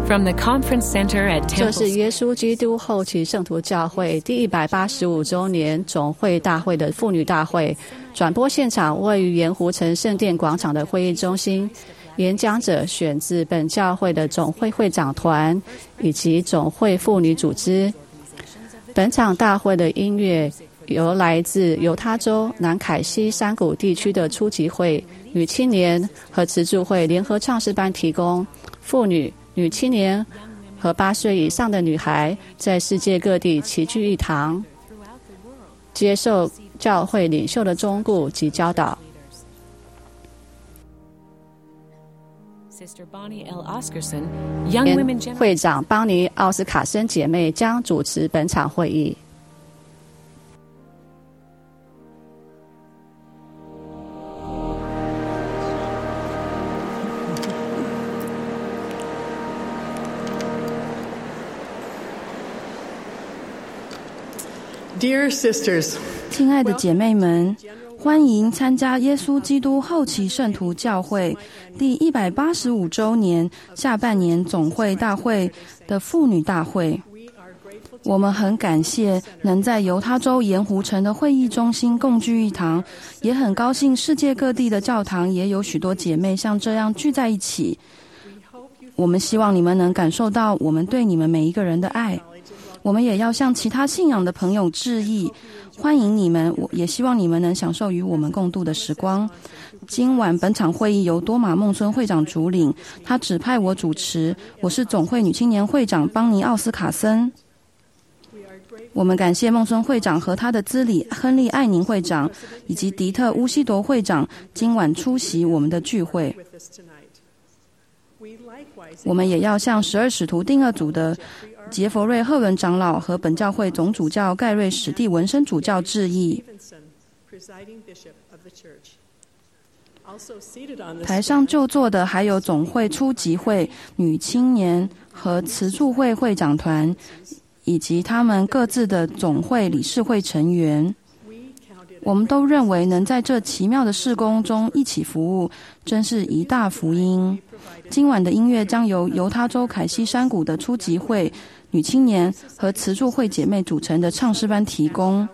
From the Conference Center at Temple 这是耶稣基督后期圣徒教会第185周年总会大会的妇女大会，转播现场位于盐湖城圣殿广场的会议中心。演讲者选自本教会的总会会长团以及总会妇女组织。本场大会的音乐由来自犹他州南凯西山谷地区的初级会、女青年和慈助会联合唱诗班提供。妇女、女青年和8岁以上的女孩在世界各地齐聚一堂，接受教会领袖的忠告及教导。会长邦尼·奥斯卡森姐妹将主持本场会议。 Dear sisters， 亲爱的姐妹们，欢迎参加耶稣基督后期圣徒教会第185周年下半年总会大会的妇女大会。我们很感谢能在犹他州盐湖城的会议中心共聚一堂，也很高兴世界各地的教堂也有许多姐妹像这样聚在一起。我们希望你们能感受到我们对你们每一个人的爱。我们也要向其他信仰的朋友致意，欢迎你们，也希望你们能享受与我们共度的时光。今晚本场会议由多玛孟孙会长主领，他指派我主持，我是总会女青年会长邦尼·奥斯卡森。我们感谢孟孙会长和他的资理亨利·艾宁会长以及迪特·乌西铎会长今晚出席我们的聚会。我们也要向12使徒订2组的杰佛瑞·赫伦长老和本教会总主教盖瑞·史蒂文森主教致意。台上就座的还有总会初级会、女青年和慈助会会长团，以及他们各自的总会理事会成员。我们都认为能在这奇妙的事工中一起服务，真是一大福音。今晚的音乐将由犹他州凯西山谷的初级会、女青年和慈助会姐妹组成的唱诗班提供。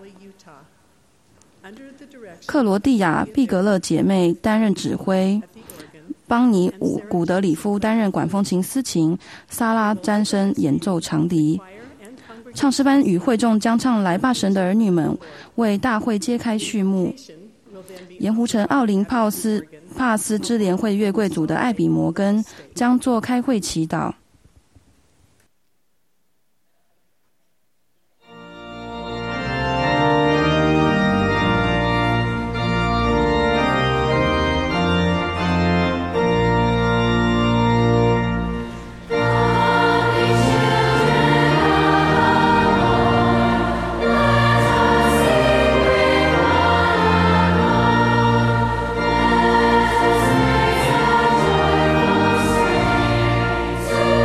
克罗地亚·毕格勒姐妹担任指挥，邦尼·古德里夫担任管风琴司琴，萨拉·詹森演奏长笛。唱诗班与会众将唱《来吧神的儿女们》，为大会揭开序幕。盐湖城奥林帕斯支联会月桂组的艾比摩根将做开会祈祷。 Thank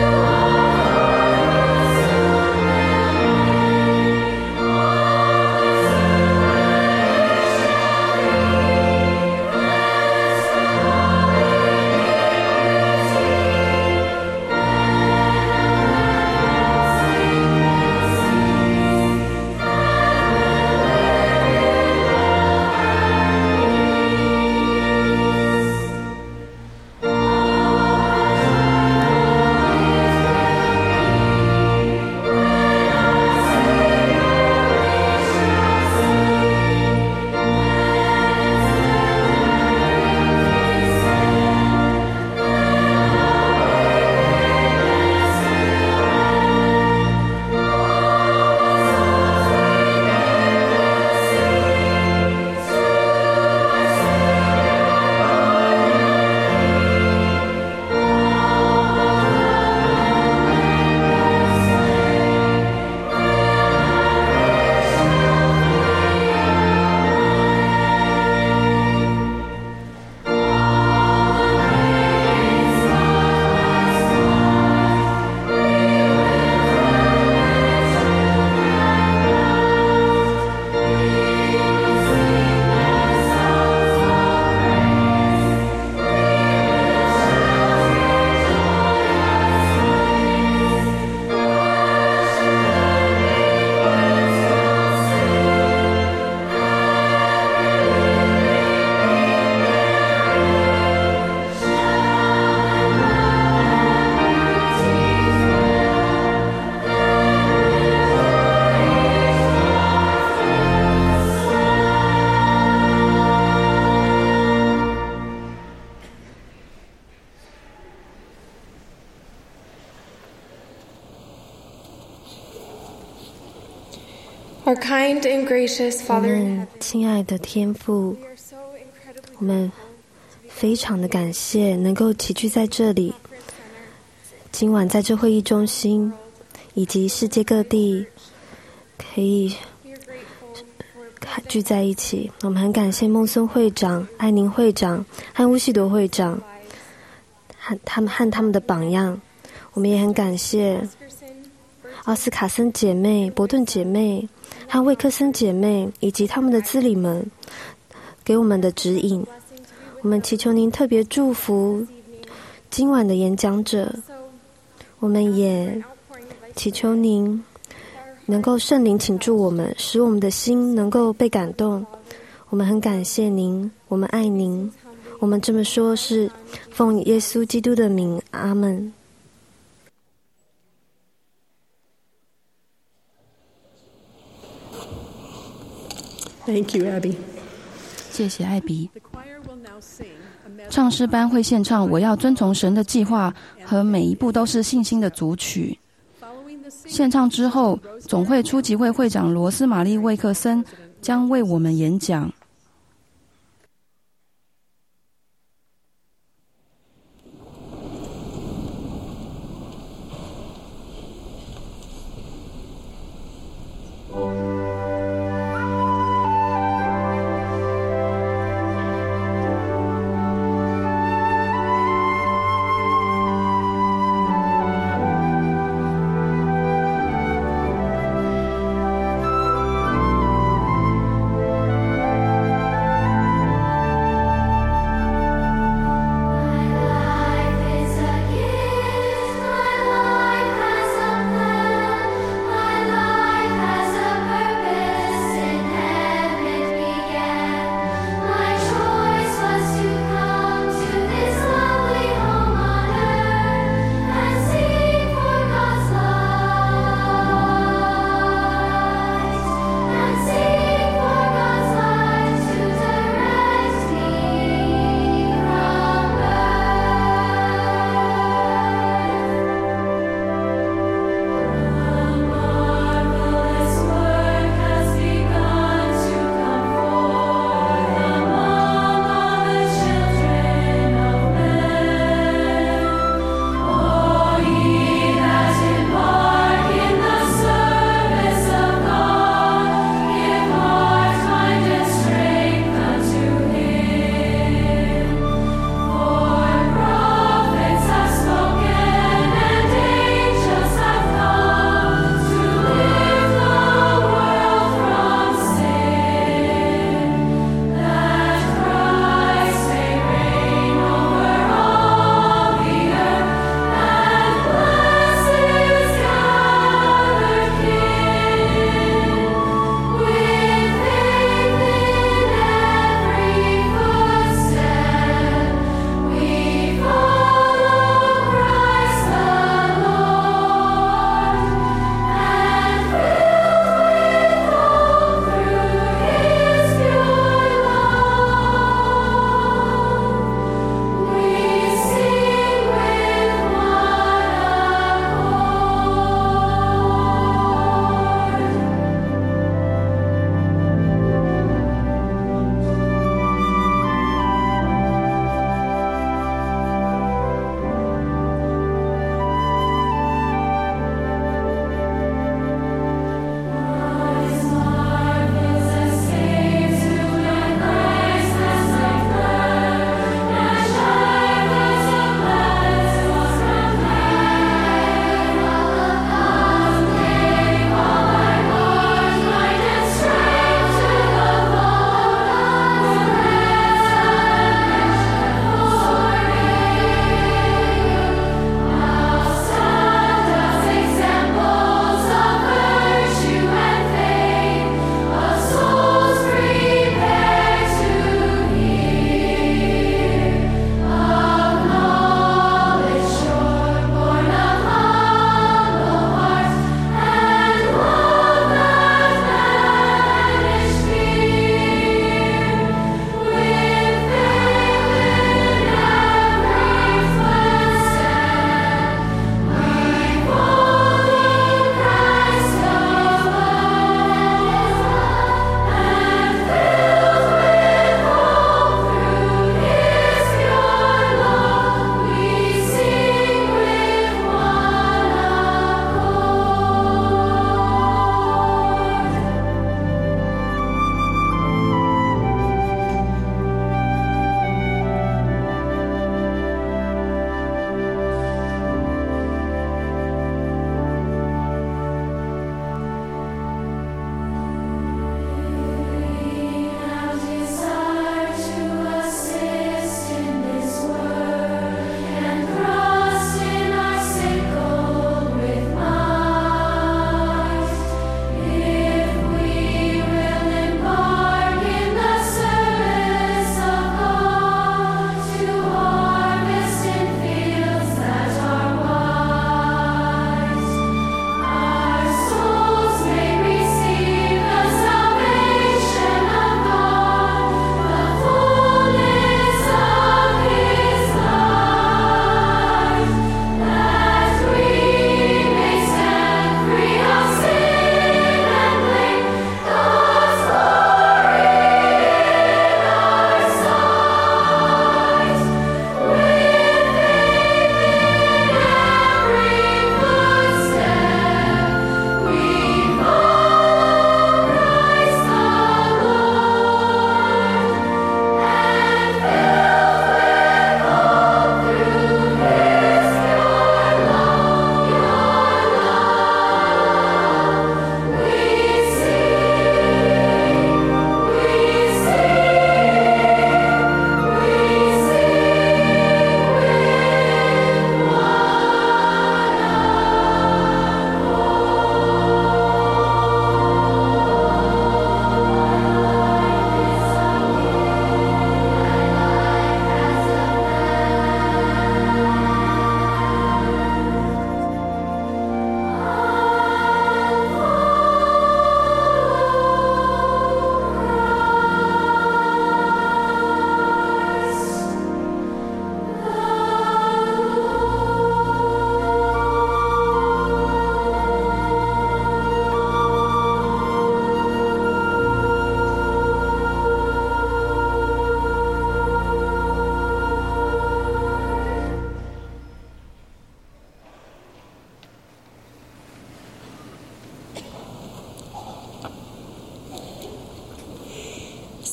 Our kind and gracious 我 Father in 们 heaven, 亲爱的天父， we are so incredibly 我们 grateful to be 非常的感谢能够齐聚在这里。 今晚在这会议中心以及世界各地可以 We are grateful for 聚在一起。我们很感谢孟松会长、艾宁会长和乌西朵会长和他们的榜样。我们也很感谢 Oscarson, 奥斯卡森姐妹、伯顿姐妹和魏克森姐妹以及他们的资理们给我们的指引。我们祈求您特别祝福今晚的演讲者。 so 我们也 outpouring of 祈求您能够圣灵倾注我们，使我们的心能够被感动。我们很感谢您，我们爱您。我们这么说是奉耶稣基督的名，阿们。 Thank you, Abby. 谢谢艾比。唱诗班会献唱《我要遵从神的计划》和每一步都是信心的组曲。献唱之后，总会初级会会长罗斯玛丽·魏克森将为我们演讲。 我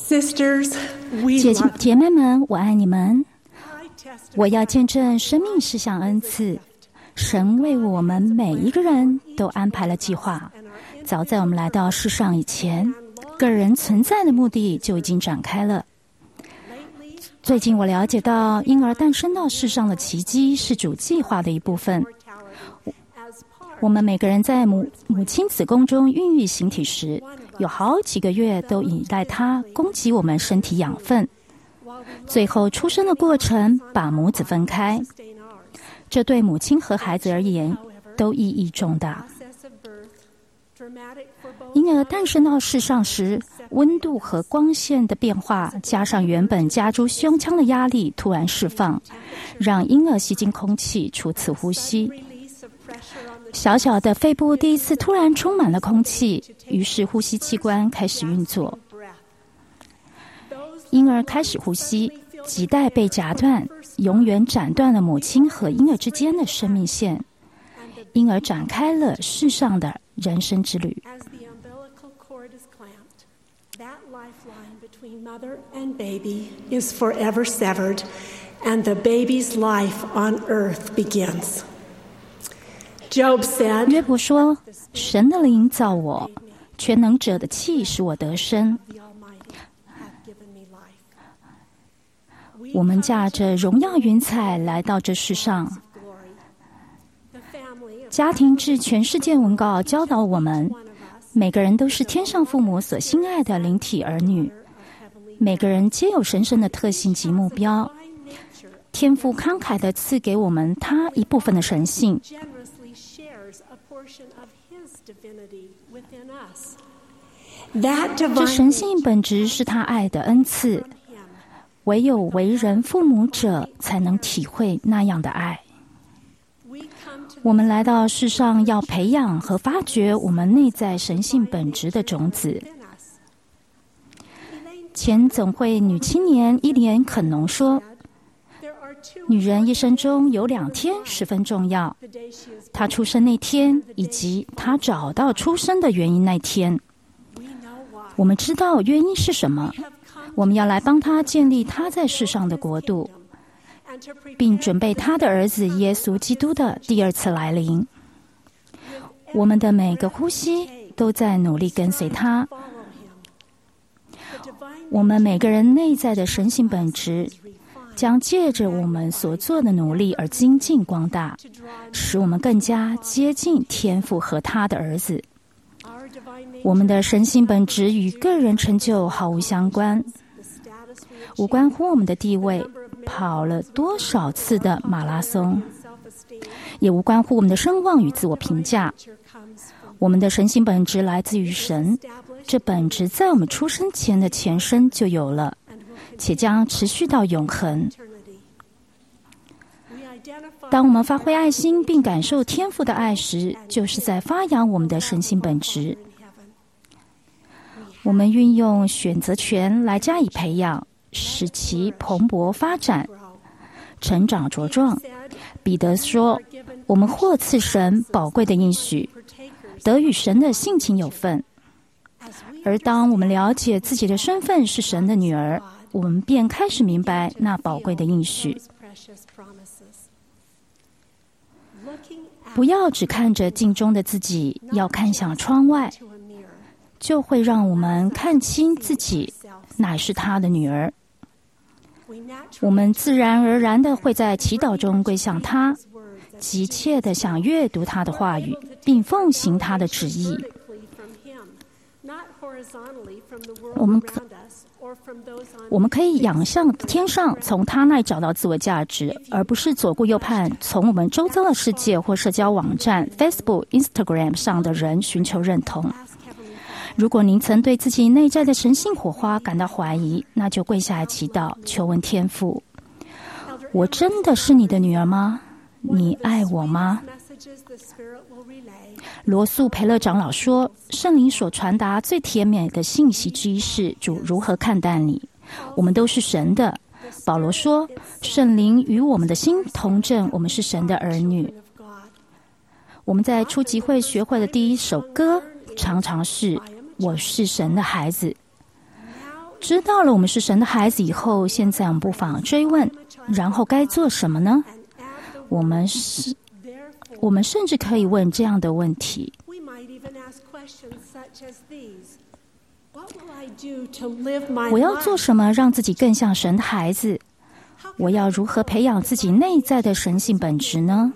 Sisters, we 姐妹们，我爱你们。我要见证生命是项恩赐，神为我们每一个人都安排了计划。早在我们来到世上以前，个人存在的目的就已经展开了。最近我了解到，婴儿诞生到世上的奇迹是主计划的一部分。我们每个人在母亲子宫中孕育形体时，有好几个月都以待它供给我们身体养分。最后出生的过程把母子分开，这对母亲和孩子而言都意义重大。婴儿诞生到世上时，温度和光线的变化，加上原本夹住胸腔的压力突然释放，让婴儿吸进空气，初次呼吸。小小的肺部第一次突然充满了空气，于是呼吸器官开始运作。婴儿开始呼吸，脐带被夹断，永远斩断了母亲和婴儿之间的生命线。婴儿展开了世上的人生之旅。 That lifeline between mother and baby is forever severed, and the baby's life on earth begins. Job said, 约伯说：“神的灵造我，全能者的气使我得生。”我们驾着荣耀云彩来到这世上。家庭至全世界文告教导我们，每个人都是天上父母所心爱的灵体儿女，每个人皆有神圣的特性及目标。天父慷慨地赐给我们他一部分的神性。这神性本质是他爱的恩赐，唯有为人父母者才能体会那样的爱。我们来到世上，要培养和发掘我们内在神性本质的种子。前总会女青年伊莲·肯农说，女人一生中有2天十分重要，她出生那天，以及她找到出生的原因那天。我们知道原因是什么，我们要来帮她建立她在世上的国度，并准备他的儿子耶稣基督的第2次来临。我们的每个呼吸都在努力跟随他。我们每个人内在的神性本质将借着我们所做的努力而精进光大，使我们更加接近天父和他的儿子。我们的神性本质与个人成就毫无相关，无关乎我们的地位，跑了多少次的马拉松，也无关乎我们的声望与自我评价。我们的神性本质来自于神，这本质在我们出生前的前身就有了，且将持续到永恒。当我们发挥爱心并感受天父的爱时，就是在发扬我们的神性本质。我们运用选择权来加以培养，使其蓬勃发展，成长茁壮。彼得说，我们获赐神宝贵的应许，得与神的性情有份。而当我们了解自己的身份是神的女儿，我们便开始明白那宝贵的应许。不要只看着镜中的自己，要看向窗外，就会让我们看清自己乃是他的女儿。我们自然而然地会在祈祷中归向他，急切地想阅读他的话语，并奉行他的旨意。我们可以仰向天上，从他那里找到自我价值，而不是左顾右盼，从我们周遭的世界或社交网站 Facebook、Instagram 上的人寻求认同。如果您曾对自己内在的神性火花感到怀疑，那就跪下来祈祷，求问天父：我真的是你的女儿吗？你爱我吗？罗素培勒长老说，圣灵所传达最甜美的信息之一是主如何看待你。我们都是神的。保罗说，圣灵与我们的心同证，我们是神的儿女。我们在初级会学会的第一首歌常常是我是神的孩子。 知道了我们是神的孩子以后，现在我们不妨追问，然后该做什么呢？我们甚至可以问这样的问题。我要做什么让自己更像神的孩子？我要如何培养自己内在的神性本质呢？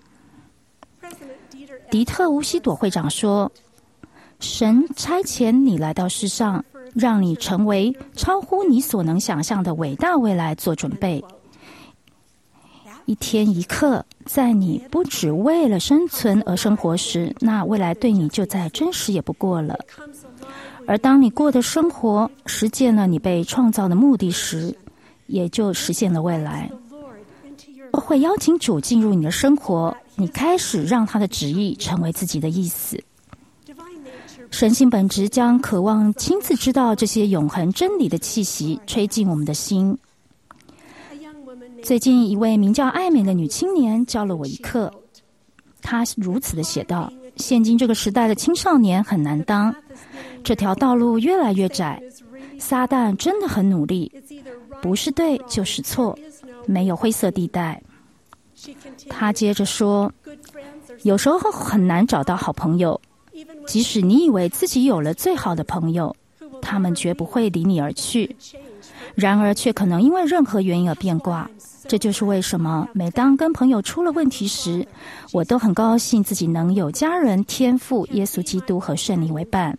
迪特·乌西朵会长说，神差遣你来到世上，让你成为超乎你所能想象的伟大未来做准备。一天一刻，在你不只为了生存而生活时，那未来对你就再真实也不过了。而当你过的生活实践了你被创造的目的时，也就实现了未来。而会邀请主进入你的生活，你开始让他的旨意成为自己的意思。神性本质将渴望亲自知道这些永恒真理的气息吹进我们的心。最近一位名叫艾美的女青年教了我一课，她如此的写道：现今这个时代的青少年很难当，这条道路越来越窄，撒旦真的很努力，不是对就是错，没有灰色地带。她接着说，有时候很难找到好朋友，即使你以为自己有了最好的朋友，他们绝不会离你而去，然而却可能因为任何原因而变卦。这就是为什么每当跟朋友出了问题时，我都很高兴自己能有家人、天父、耶稣基督和圣灵为伴。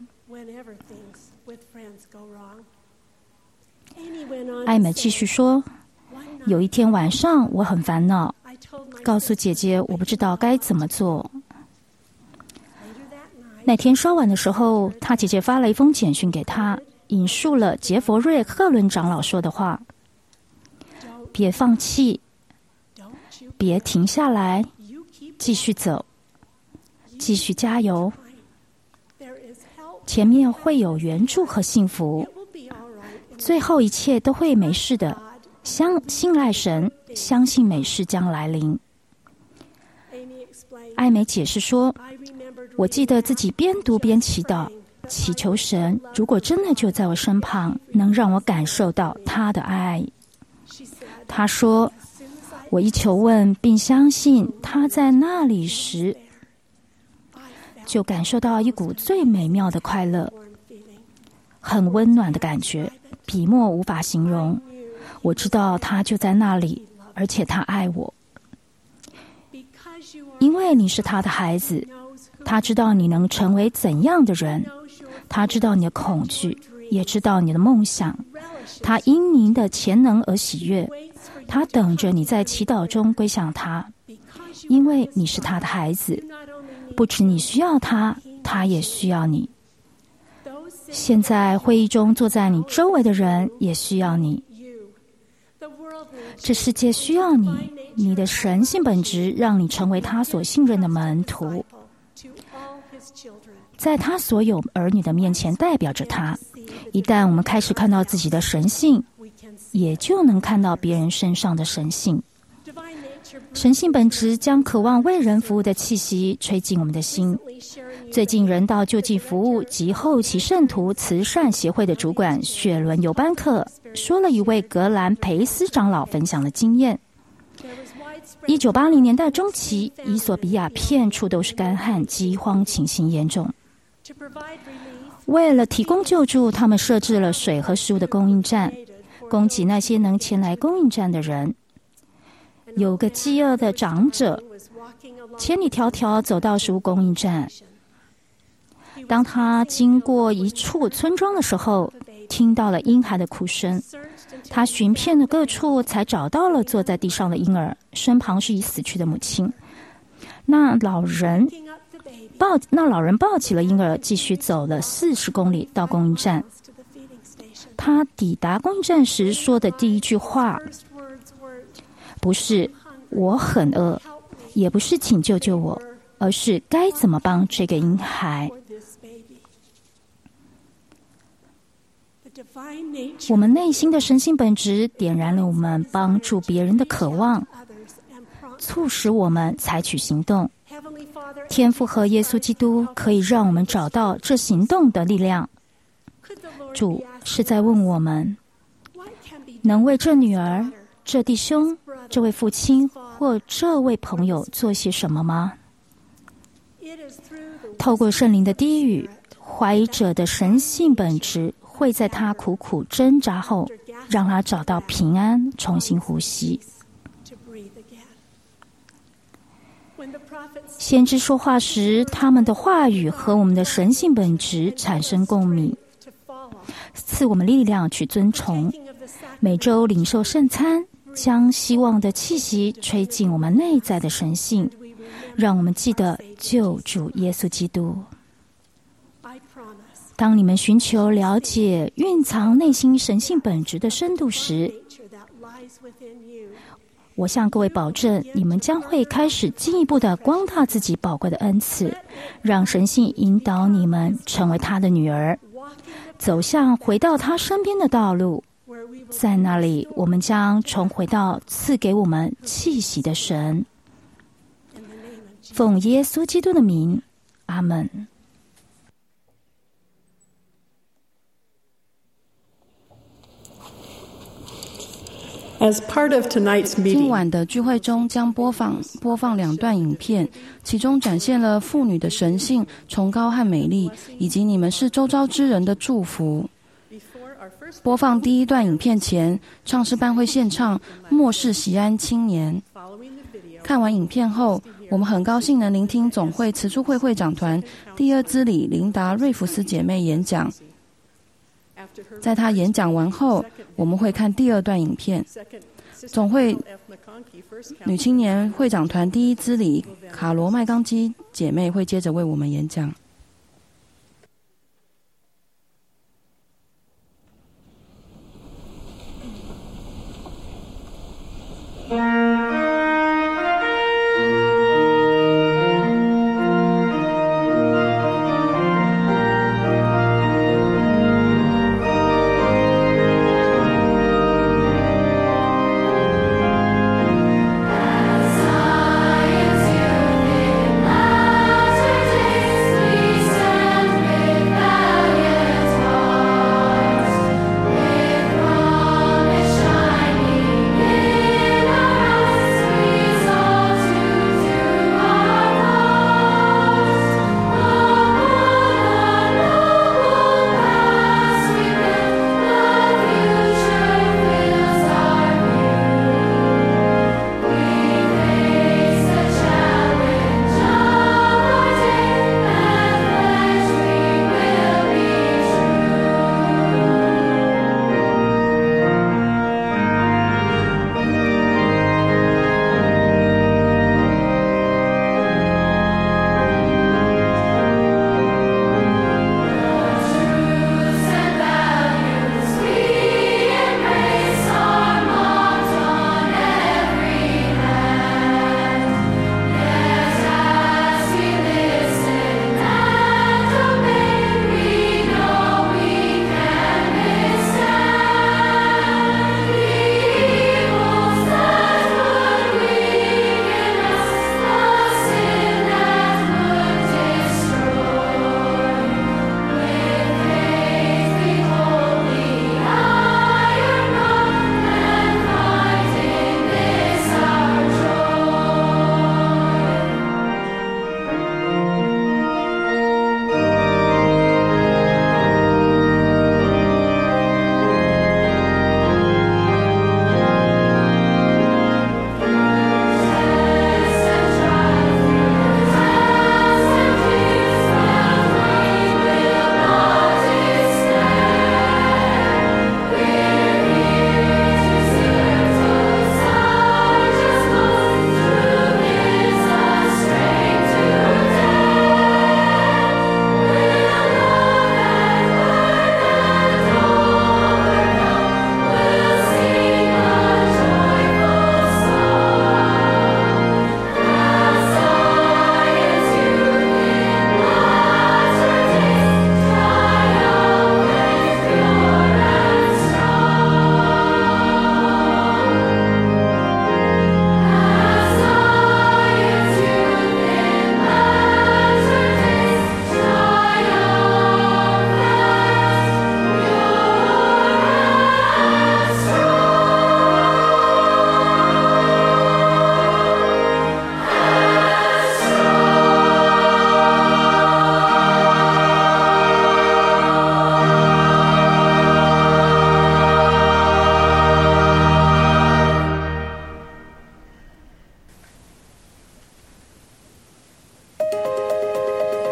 艾美继续说，有一天晚上我很烦恼，告诉姐姐我不知道该怎么做。那天稍晚的时候，她姐姐发了一封简讯给她，引述了杰佛瑞·克伦长老说的话：别放弃，别停下来，继续走，继续加油，前面会有援助和幸福，最后一切都会没事的，信赖神，相信美事将来临。艾美解释说，我记得自己边读边祈祷，祈求神如果真的就在我身旁，能让我感受到他的爱。他说，我一求问并相信他在那里时，就感受到一股最美妙的快乐，很温暖的感觉，笔墨无法形容。我知道他就在那里，而且他爱我。因为你是他的孩子，他知道你能成为怎样的人，他知道你的恐惧，也知道你的梦想，他因您的潜能而喜悦，他等着你在祈祷中归向他。因为你是他的孩子，不止你需要他，他也需要你。现在会议中坐在你周围的人也需要你，这世界需要你，你的神性本质让你成为他所信任的门徒，在他所有儿女的面前代表着他。一旦我们开始看到自己的神性，也就能看到别人身上的神性。神性本质将渴望为人服务的气息吹进我们的心。最近人道救济服务及后期圣徒慈善协会的主管雪伦·尤班克说了一位格兰培斯长老分享的经验。1980年代中期，伊索比亚遍处都是干旱，饥荒情形严重。为了提供救助，他们设置了水和食物的供应站，供给那些能前来供应站的人。有个饥饿的长者千里迢迢走到食物供应站，当他经过一处村庄的时候，听到了婴孩的哭声。他寻遍了各处，才找到了坐在地上的婴儿，身旁是已死去的母亲。那老人抱起了婴儿，继续走了40公里到供应站。他抵达供应站时说的第一句话，不是我很饿，也不是请救救我，而是该怎么帮这个婴孩。我们内心的神性本质点燃了我们帮助别人的渴望，促使我们采取行动。天父和耶稣基督可以让我们找到这行动的力量。主， 是在问我们，能为这女儿、这弟兄、这位父亲或这位朋友做些什么吗？透过圣灵的低语，怀疑者的神性本质会在他苦苦挣扎后，让他找到平安，重新呼吸。先知说话时，他们的话语和我们的神性本质产生共鸣，赐我们力量去遵从。每周领受圣餐，将希望的气息吹进我们内在的神性，让我们记得救主耶稣基督。当你们寻求了解蕴藏内心神性本质的深度时，我向各位保证，你们将会开始进一步的光大自己宝贵的恩赐，让神性引导你们成为他的女儿，走向回到他身边的道路。在那里，我们将重回到赐给我们气息的神。奉耶稣基督的名，阿们。 As part of tonight's 今 meeting, 晚的聚会中将播放2段影片，其中展现了妇女的神性、崇高和美丽，以及你们是周遭之人的祝福。播放第1段影片前，唱诗班会献唱《末世喜安青年》。看完影片后，我们很高兴能聆听总会慈助会会长团第2资理琳达·瑞弗斯姐妹演讲。在她演讲完后，我们会看第2段影片。总会女青年会长团第1资理卡罗麦冈基姐妹会接着为我们演讲。 Shining in our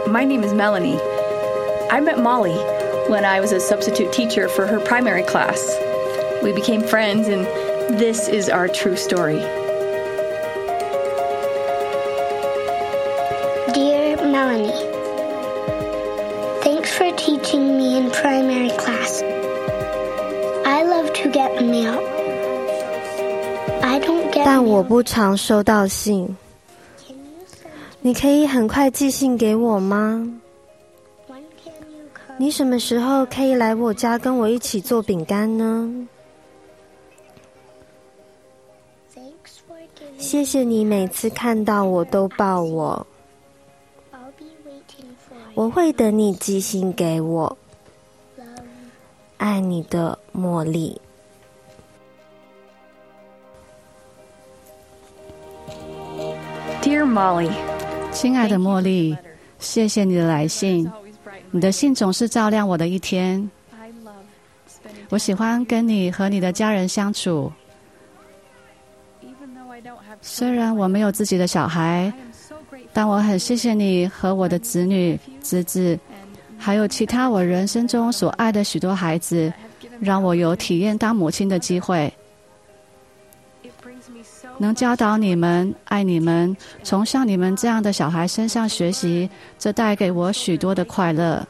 My name is Melanie. I met Molly when I was a substitute teacher for her primary class. We became friends, and this is our true story. Dear Melanie, thanks for teaching me in primary class. I love to get mail. I don't get 但 mail. 我不常收到信。你可以很快寄信给我吗？ When can you come? 你什么时候可以来我家跟我一起做饼干呢？ Thanks for giving. 谢谢你每次看到我都抱我， I'll be waiting for you. 我会等你寄信给我。 Love. 爱你的茉莉。 Dear Molly, 亲爱的茉莉，谢谢你的来信，你的信总是照亮我的一天。我喜欢跟你和你的家人相处。虽然我没有自己的小孩，但我很谢谢你和我的子女、侄子，还有其他我人生中所爱的许多孩子，让我有体验当母亲的机会。能教导你们、爱你们，从像你们这样的小孩身上学习，这带给我许多的快乐。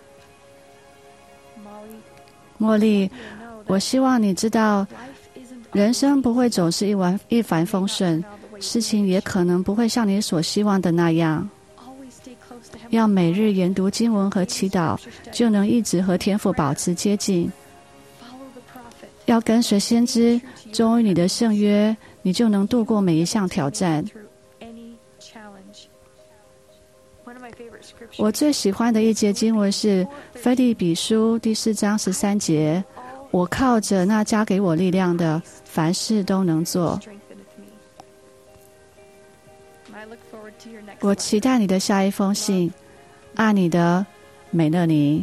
茉莉，我希望你知道，人生不会总是一帆风顺，事情也可能不会像你所希望的那样。要每日研读经文和祈祷，就能一直和天父保持接近。要跟随先知，忠于你的圣约，你就能度过每一项挑战。我最喜欢的一节经文是腓立比书第4章13节，我靠着那加给我力量的，凡事都能做。我期待你的下一封信，爱你的美乐妮。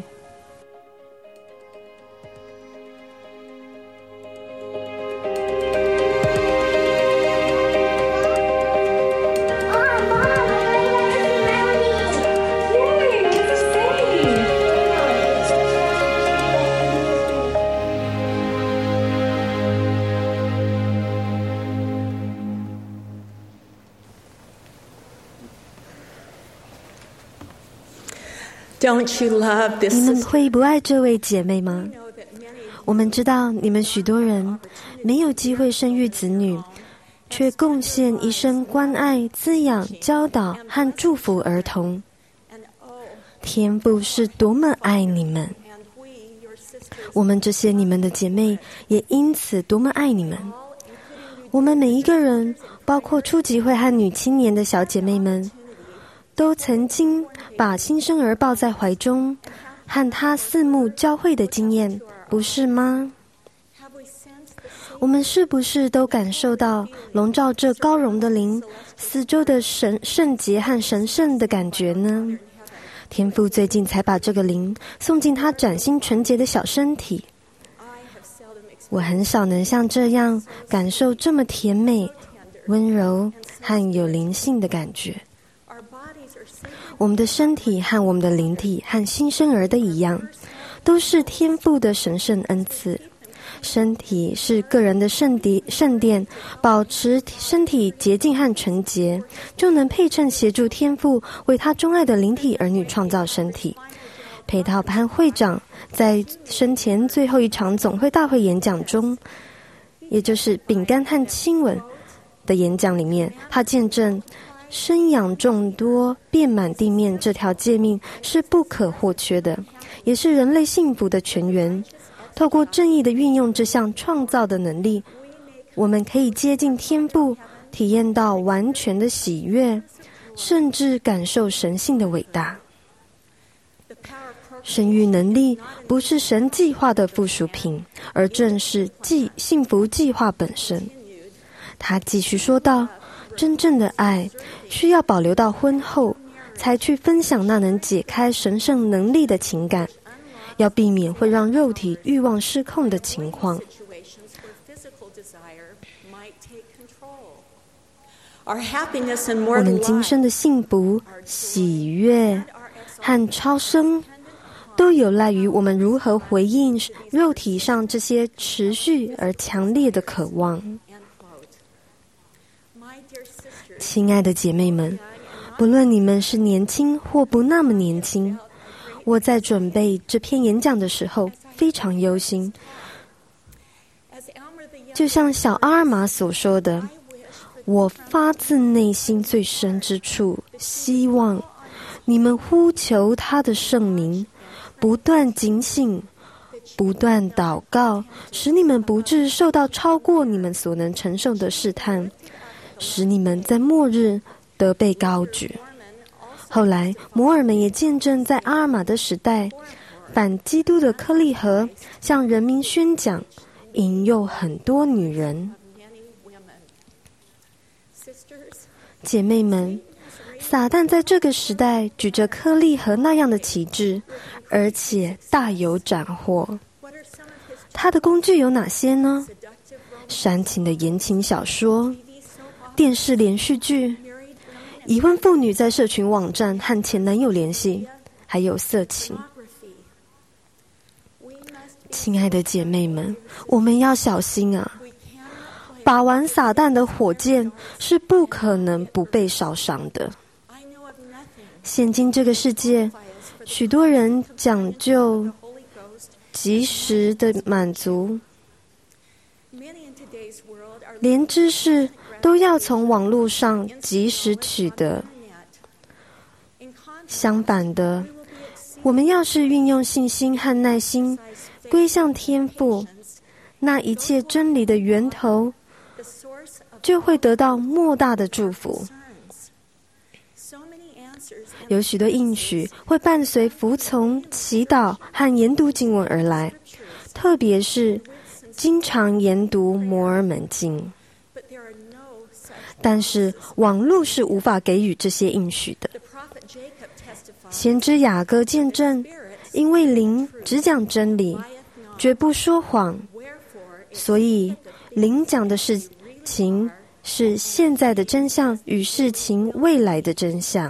Don't you love this 你们 sister? 会不爱这位姐妹吗？我们知道你们许多人没有机会生育子女，却贡献一生关爱、滋养、教导和祝福儿童。天父是多么爱你们，我们这些你们的姐妹也因此多么爱你们。我们每一个人，包括初级会和女青年的小姐妹们，都曾经把新生儿抱在怀中，和他四目交汇的经验，不是吗？我们是不是都感受到笼罩这高荣的灵四周的圣洁和神圣的感觉呢？天父最近才把这个灵送进他崭新纯洁的小身体。我很少能像这样感受这么甜美、温柔和有灵性的感觉。我们的身体和我们的灵体和新生儿的一样，都是天父的神圣恩赐。身体是个人的圣殿，保持身体洁净和纯洁，就能配称协助天父为他钟爱的灵体儿女创造身体。佩套潘会长在生前最后一场总会大会演讲中，也就是饼干和亲吻的演讲里面，他见证生养众多遍满地面这条诫命是不可或缺的，也是人类幸福的泉源。透过正义的运用这项创造的能力，我们可以接近天父，体验到完全的喜悦，甚至感受神性的伟大。生育能力不是神计划的附属品，而正是幸福计划本身。他继续说道，真正的爱需要保留到婚后才去分享那能解开神圣能力的情感，要避免会让肉体欲望失控的情况。我们今生的幸福、喜悦和超生，都有赖于我们如何回应肉体上这些持续而强烈的渴望。亲爱的姐妹们，不论你们是年轻或不那么年轻，我在准备这篇演讲的时候非常忧心。就像小阿尔玛所说的，我发自内心最深之处，希望你们呼求他的圣名，不断警醒，不断祷告，使你们不致受到超过你们所能承受的试探，使你们在末日得被高举。后来摩尔们也见证在阿尔玛的时代，反基督的柯利河向人民宣讲，引诱很多女人。姐妹们，撒旦在这个时代举着柯利河那样的旗帜，而且大有斩获。他的工具有哪些呢？煽情的言情小说、电视连续剧、已婚妇女在社群网站和前男友联系，还有色情。亲爱的姐妹们，我们要小心啊！把玩撒旦的火箭是不可能不被烧伤的。现今这个世界，许多人讲究及时的满足，连知识都要从网络上及时取得。相反的，我们要是运用信心和耐心，归向天父，那一切真理的源头，就会得到莫大的祝福。有许多应许会伴随服从、祈祷和研读经文而来，特别是经常研读摩尔门经。但是网络是无法给予这些应许的。先知雅各见证，因为灵只讲真理，绝不说谎，所以灵讲的事情是现在的真相与事情未来的真相。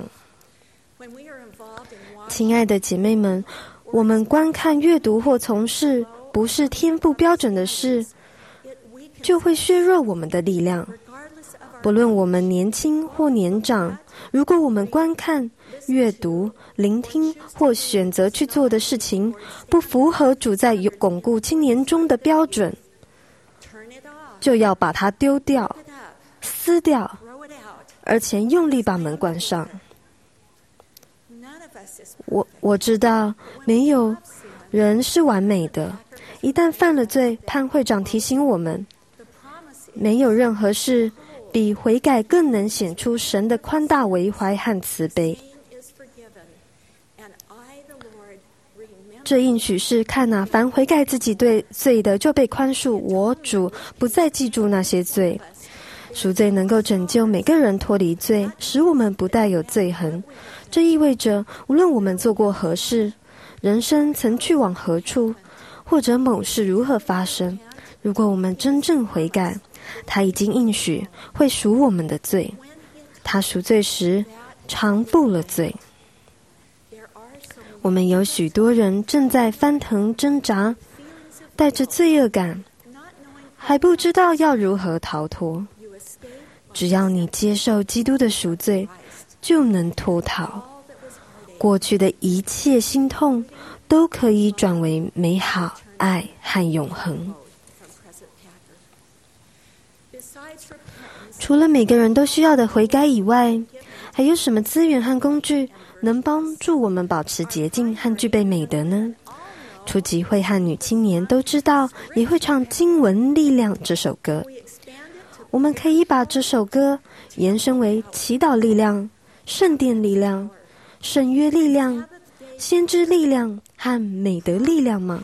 亲爱的姐妹们，我们观看、阅读或从事不是天赋标准的事，就会削弱我们的力量。不论我们年轻或年长，如果我们观看、阅读、聆听或选择去做的事情不符合主在巩固青年中的标准，就要把它丢掉、撕掉，而且用力把门关上。我知道没有人是完美的，一旦犯了罪，潘会长提醒我们，没有任何事比悔改更能显出神的宽大为怀和慈悲。这应许是看哪，凡悔改自己对罪的，就被宽恕，我主不再记住那些罪。赎罪能够拯救每个人脱离罪，使我们不带有罪痕。这意味着，无论我们做过何事，人生曾去往何处，或者某事如何发生，如果我们真正悔改，他已经应许会赎我们的罪。他赎罪时常负了罪。我们有许多人正在翻腾挣扎，带着罪恶感，还不知道要如何逃脱。只要你接受基督的赎罪，就能脱逃。过去的一切心痛都可以转为美好、爱和永恒。除了每个人都需要的悔改以外，还有什么资源和工具能帮助我们保持洁净和具备美德呢？初级会和女青年都知道，也会唱《经文力量》这首歌。我们可以把这首歌延伸为祈祷力量、圣殿力量、圣约力量、先知力量和美德力量吗？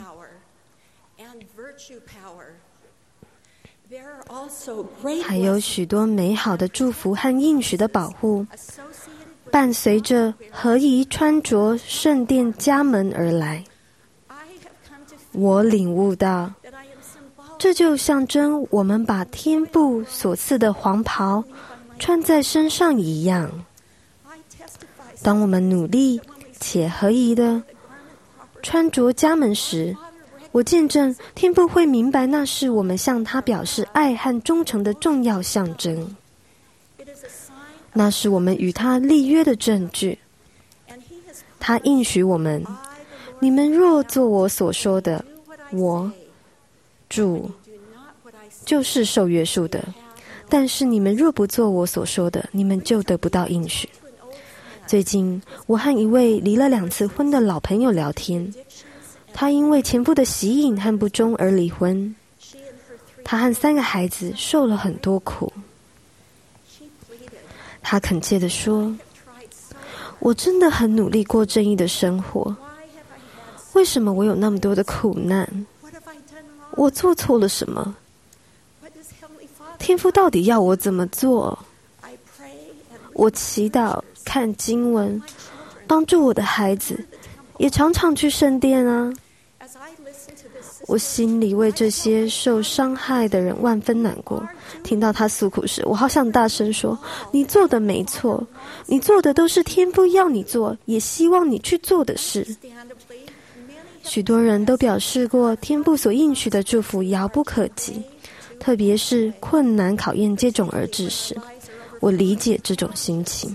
还有许多美好的祝福和应许的保护，伴随着合宜穿着圣殿家门而来。我领悟到，这就象征我们把天父所赐的黄袍穿在身上一样。当我们努力且合宜的穿着家门时，我见证天父会明白那是我们向他表示爱和忠诚的重要象征，那是我们与他立约的证据。他应许我们，你们若做我所说的，我主就是受约束的，但是你们若不做我所说的，你们就得不到应许。最近我和一位离了2次婚的老朋友聊天，他因为前夫的吸引和不忠而离婚，他和3个孩子受了很多苦。他恳切地说，我真的很努力过正义的生活，为什么我有那么多的苦难？我做错了什么？天父到底要我怎么做？我祈祷，看经文，帮助我的孩子，也常常去圣殿啊。我心里为这些受伤害的人万分难过。听到他诉苦时，我好想大声说，你做的没错，你做的都是天父要你做，也希望你去做的事。许多人都表示过，天父所应许的祝福遥不可及，特别是困难考验接踵而至时，我理解这种心情。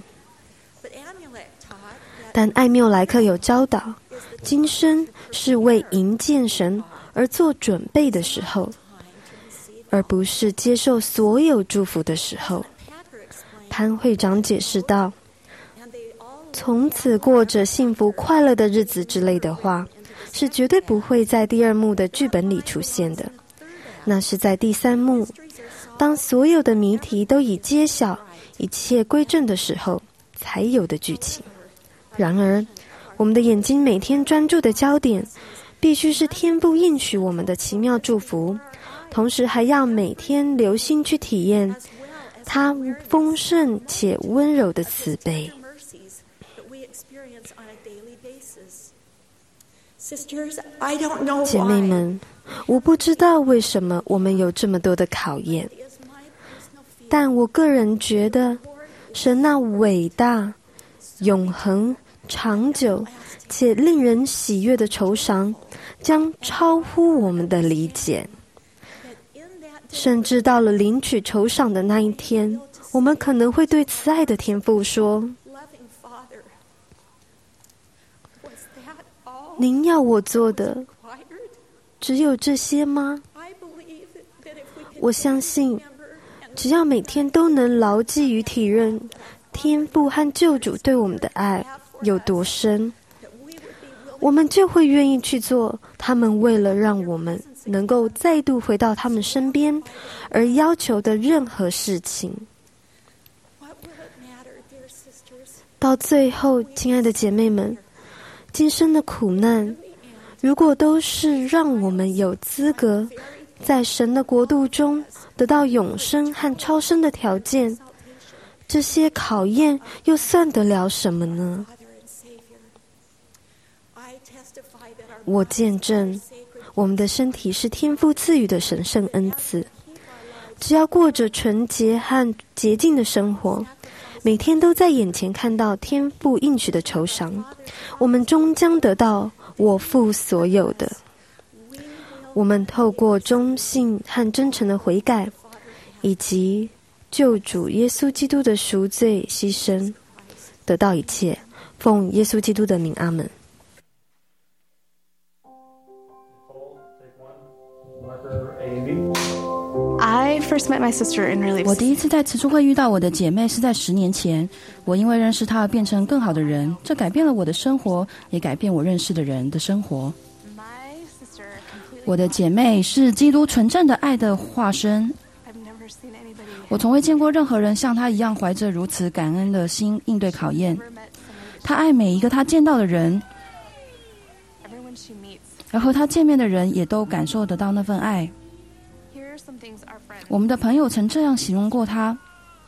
但艾缪莱克有教导，今生是为迎见神而做准备的时候，而不是接受所有祝福的时候。潘会长解释道，从此过着幸福快乐的日子之类的话，是绝对不会在第2幕的剧本里出现的。那是在第3幕，当所有的谜题都已揭晓，一切归正的时候才有的剧情。然而，我们的眼睛每天专注的焦点必须是天父应许我们的奇妙祝福，同时还要每天留心去体验他丰盛且温柔的慈悲。姐妹们，我不知道为什么我们有这么多的考验，但我个人觉得神那伟大、永恒、长久且令人喜悦的酬赏将超乎我们的理解。甚至到了领取酬赏的那一天，我们可能会对慈爱的天父说，您要我做的只有这些吗？我相信只要每天都能牢记与体认天父和救主对我们的爱有多深，我们就会愿意去做他们为了让我们能够再度回到他们身边而要求的任何事情。到最后，亲爱的姐妹们，今生的苦难如果都是让我们有资格在神的国度中得到永生和超生的条件，这些考验又算得了什么呢？我见证我们的身体是天父赐予的神圣恩赐，只要过着纯洁和洁净的生活，每天都在眼前看到天父应许的酬赏，我们终将得到我父所有的。我们透过忠信和真诚的悔改，以及救主耶稣基督的赎罪牺牲，得到一切。奉耶稣基督的名，阿们。 我第一次在慈珠会遇到我的姐妹是在10年前，我因为认识她而变成更好的人，这改变了我的生活，也改变我认识的人的生活。我的姐妹是基督纯正的爱的化身，我从未见过任何人像她一样怀着如此感恩的心应对考验。她爱每一个她见到的人，而和她见面的人也都感受得到那份爱。我们的朋友曾这样形容过她，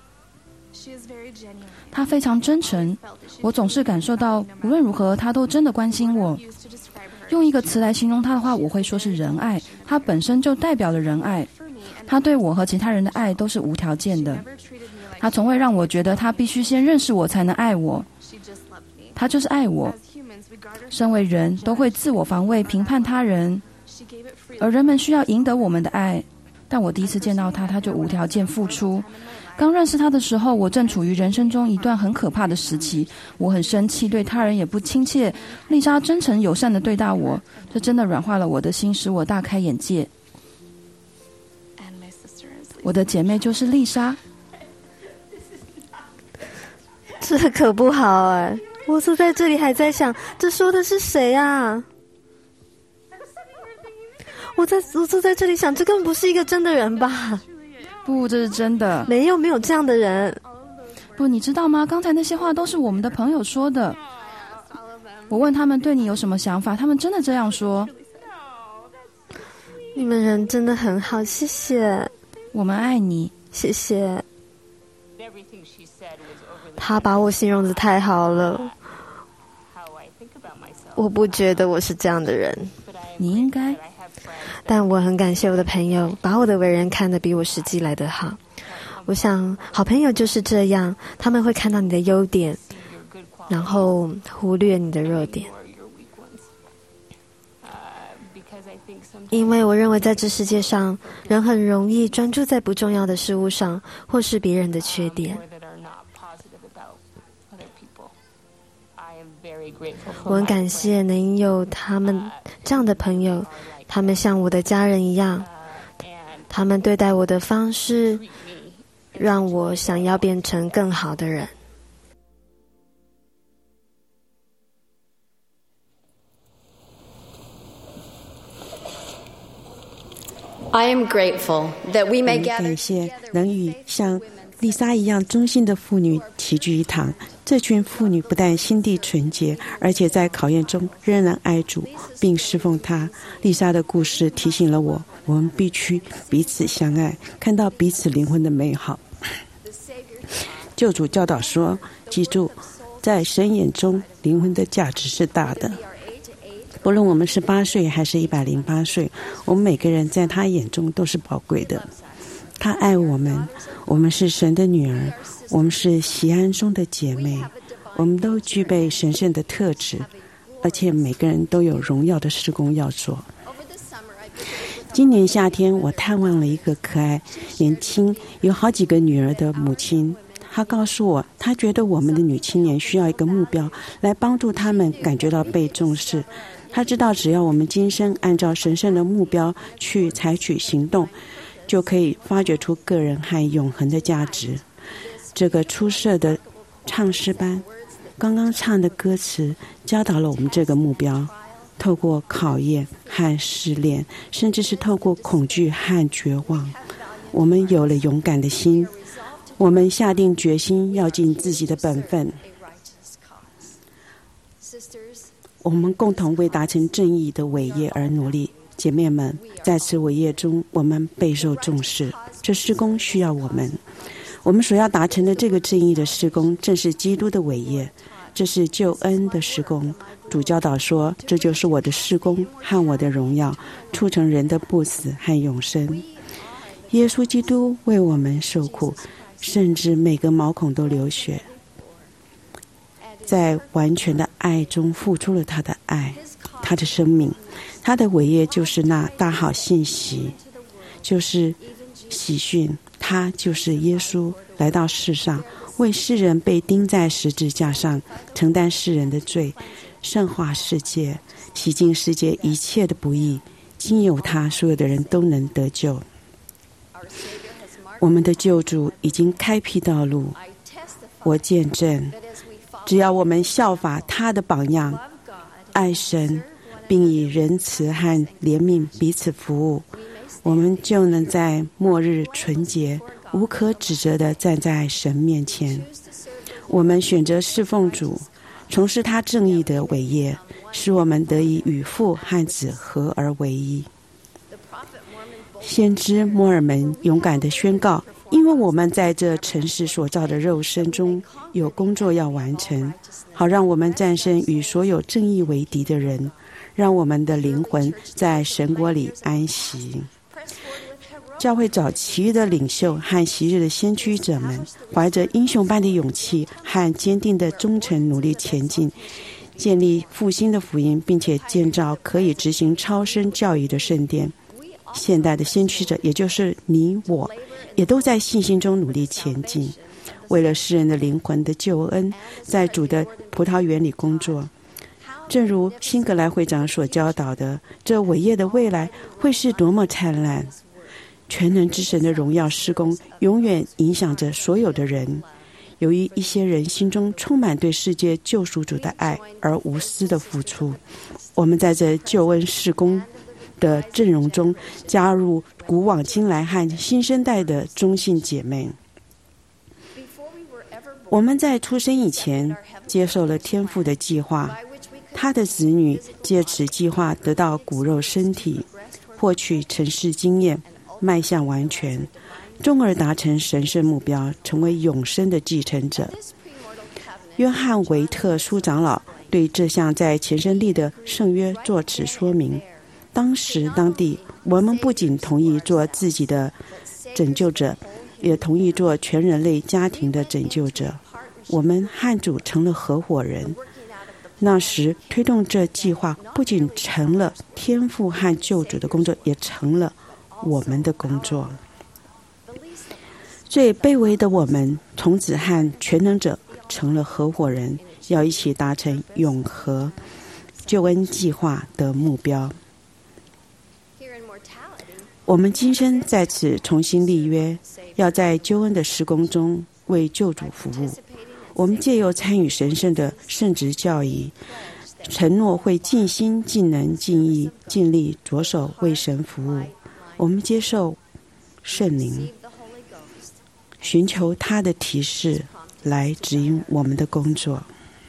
她非常真诚，我总是感受到无论如何她都真的关心我。用一个词来形容她的话，我会说是仁爱，她本身就代表了仁爱。她对我和其他人的爱都是无条件的，她从未让我觉得她必须先认识我才能爱我，她就是爱我。 身为人都会自我防卫、评判他人，而人们需要赢得我们的爱。但我第一次见到他，他就无条件付出。刚认识他的时候，我正处于人生中一段很可怕的时期，我很生气，对他人也不亲切。丽莎真诚友善地对待我，这真的软化了我的心，使我大开眼界。我的姐妹就是丽莎。 这可不好哎！我坐在这里还在想，这说的是谁啊？我坐在这里想，这根本不是一个真的人吧？ 不，这是真的。 没有这样的人。 不，你知道吗？刚才那些话都是我们的朋友说的。我问他们对你有什么想法，他们真的这样说。 你们人真的很好，谢谢。 我们爱你， 谢谢。他把我形容得太好了，我不觉得我是这样的人。 你应该。 但我很感谢我的朋友，把我的为人看得比我实际来得好。我想，好朋友就是这样，他们会看到你的优点，然后忽略你的弱点。因为我认为在这世界上，人很容易专注在不重要的事物上，或是别人的缺点。我很感谢能有他们这样的朋友，他们像我的家人一样，他们对待我的方式让我想要变成更好的人。 I am grateful that we may gather 感谢能与像丽莎一样忠心的妇女齐聚一堂。这群妇女不但心地纯洁，而且在考验中仍然爱主并侍奉他。丽莎的故事提醒了我，我们必须彼此相爱，看到彼此灵魂的美好。救主教导说，记住，在神眼中灵魂的价值是大的。不论我们是8岁还是108岁，我们每个人在他眼中都是宝贵的。他爱我们，我们是神的女儿，我们是锡安中的姐妹，我们都具备神圣的特质，而且每个人都有荣耀的事工要做。今年夏天，我探望了一个可爱、年轻、有好几个女儿的母亲。她告诉我，她觉得我们的女青年需要一个目标，来帮助她们感觉到被重视。她知道，只要我们今生按照神圣的目标去采取行动，就可以发掘出个人和永恒的价值。这个出色的唱诗班刚刚唱的歌词教导了我们这个目标。透过考验和试炼，甚至是透过恐惧和绝望，我们有了勇敢的心，我们下定决心要尽自己的本分。我们共同为达成正义的伟业而努力。姐妹们，在此伟业中，我们备受重视。这事工需要我们。我们所要达成的这个正义的事工，正是基督的伟业，这是救恩的事工。主教导说，这就是我的事工和我的荣耀，促成人的不死和永生。耶稣基督为我们受苦，甚至每个毛孔都流血，在完全的爱中付出了他的爱，他的生命。他的伟业就是那大好信息，就是喜讯。他就是耶稣来到世上，为世人被钉在十字架上，承担世人的罪，圣化世界，洗净世界一切的不义。经由他，所有的人都能得救。我们的救主已经开辟道路。我见证，只要我们效法他的榜样，爱神，并以仁慈和怜悯彼此服务，我们就能在末日纯洁、无可指责地站在神面前。我们选择侍奉主，从事他正义的伟业，使我们得以与父和子合而为一。先知摩尔门勇敢地宣告，因为我们在这尘世所造的肉身中有工作要完成，好让我们战胜与所有正义为敌的人，让我们的灵魂在神国里安息。教会早期的领袖和昔日的先驱者们，怀着英雄般的勇气和坚定的忠诚努力前进， 建立复兴的福音，并且建造可以执行超生教育的圣殿。现代的先驱者，也就是你我，也都在信心中努力前进，为了世人的灵魂的救恩，在主的葡萄园里工作。正如辛格莱会长所教导的，这伟业的未来会是多么灿烂！全能之神的荣耀事工永远影响着所有的人。由于一些人心中充满对世界救赎主的爱而无私的付出，我们在这救恩事工的阵容中加入古往今来和新生代的中信姐妹。我们在出生以前接受了天父的计划，他的子女借此计划得到骨肉身体，获取尘世经验，迈向完全，终而达成神圣目标，成为永生的继承者。约翰维特书长老对这项在前生立的圣约作此说明。当时当地，我们不仅同意做自己的拯救者，也同意做全人类家庭的拯救者。我们和主成了合伙人。那时推动这计划不仅成了天父和救主的工作，也成了我们的工作。最卑微的我们从此和全能者成了合伙人，要一起达成永和救恩计划的目标。我们今生在此重新立约，要在救恩的事工中为救主服务。我们借由参与神圣的圣职教义，承诺会尽心尽能尽意尽力着手为神服务。我们接受圣灵，寻求他的提示来指引我们的工作。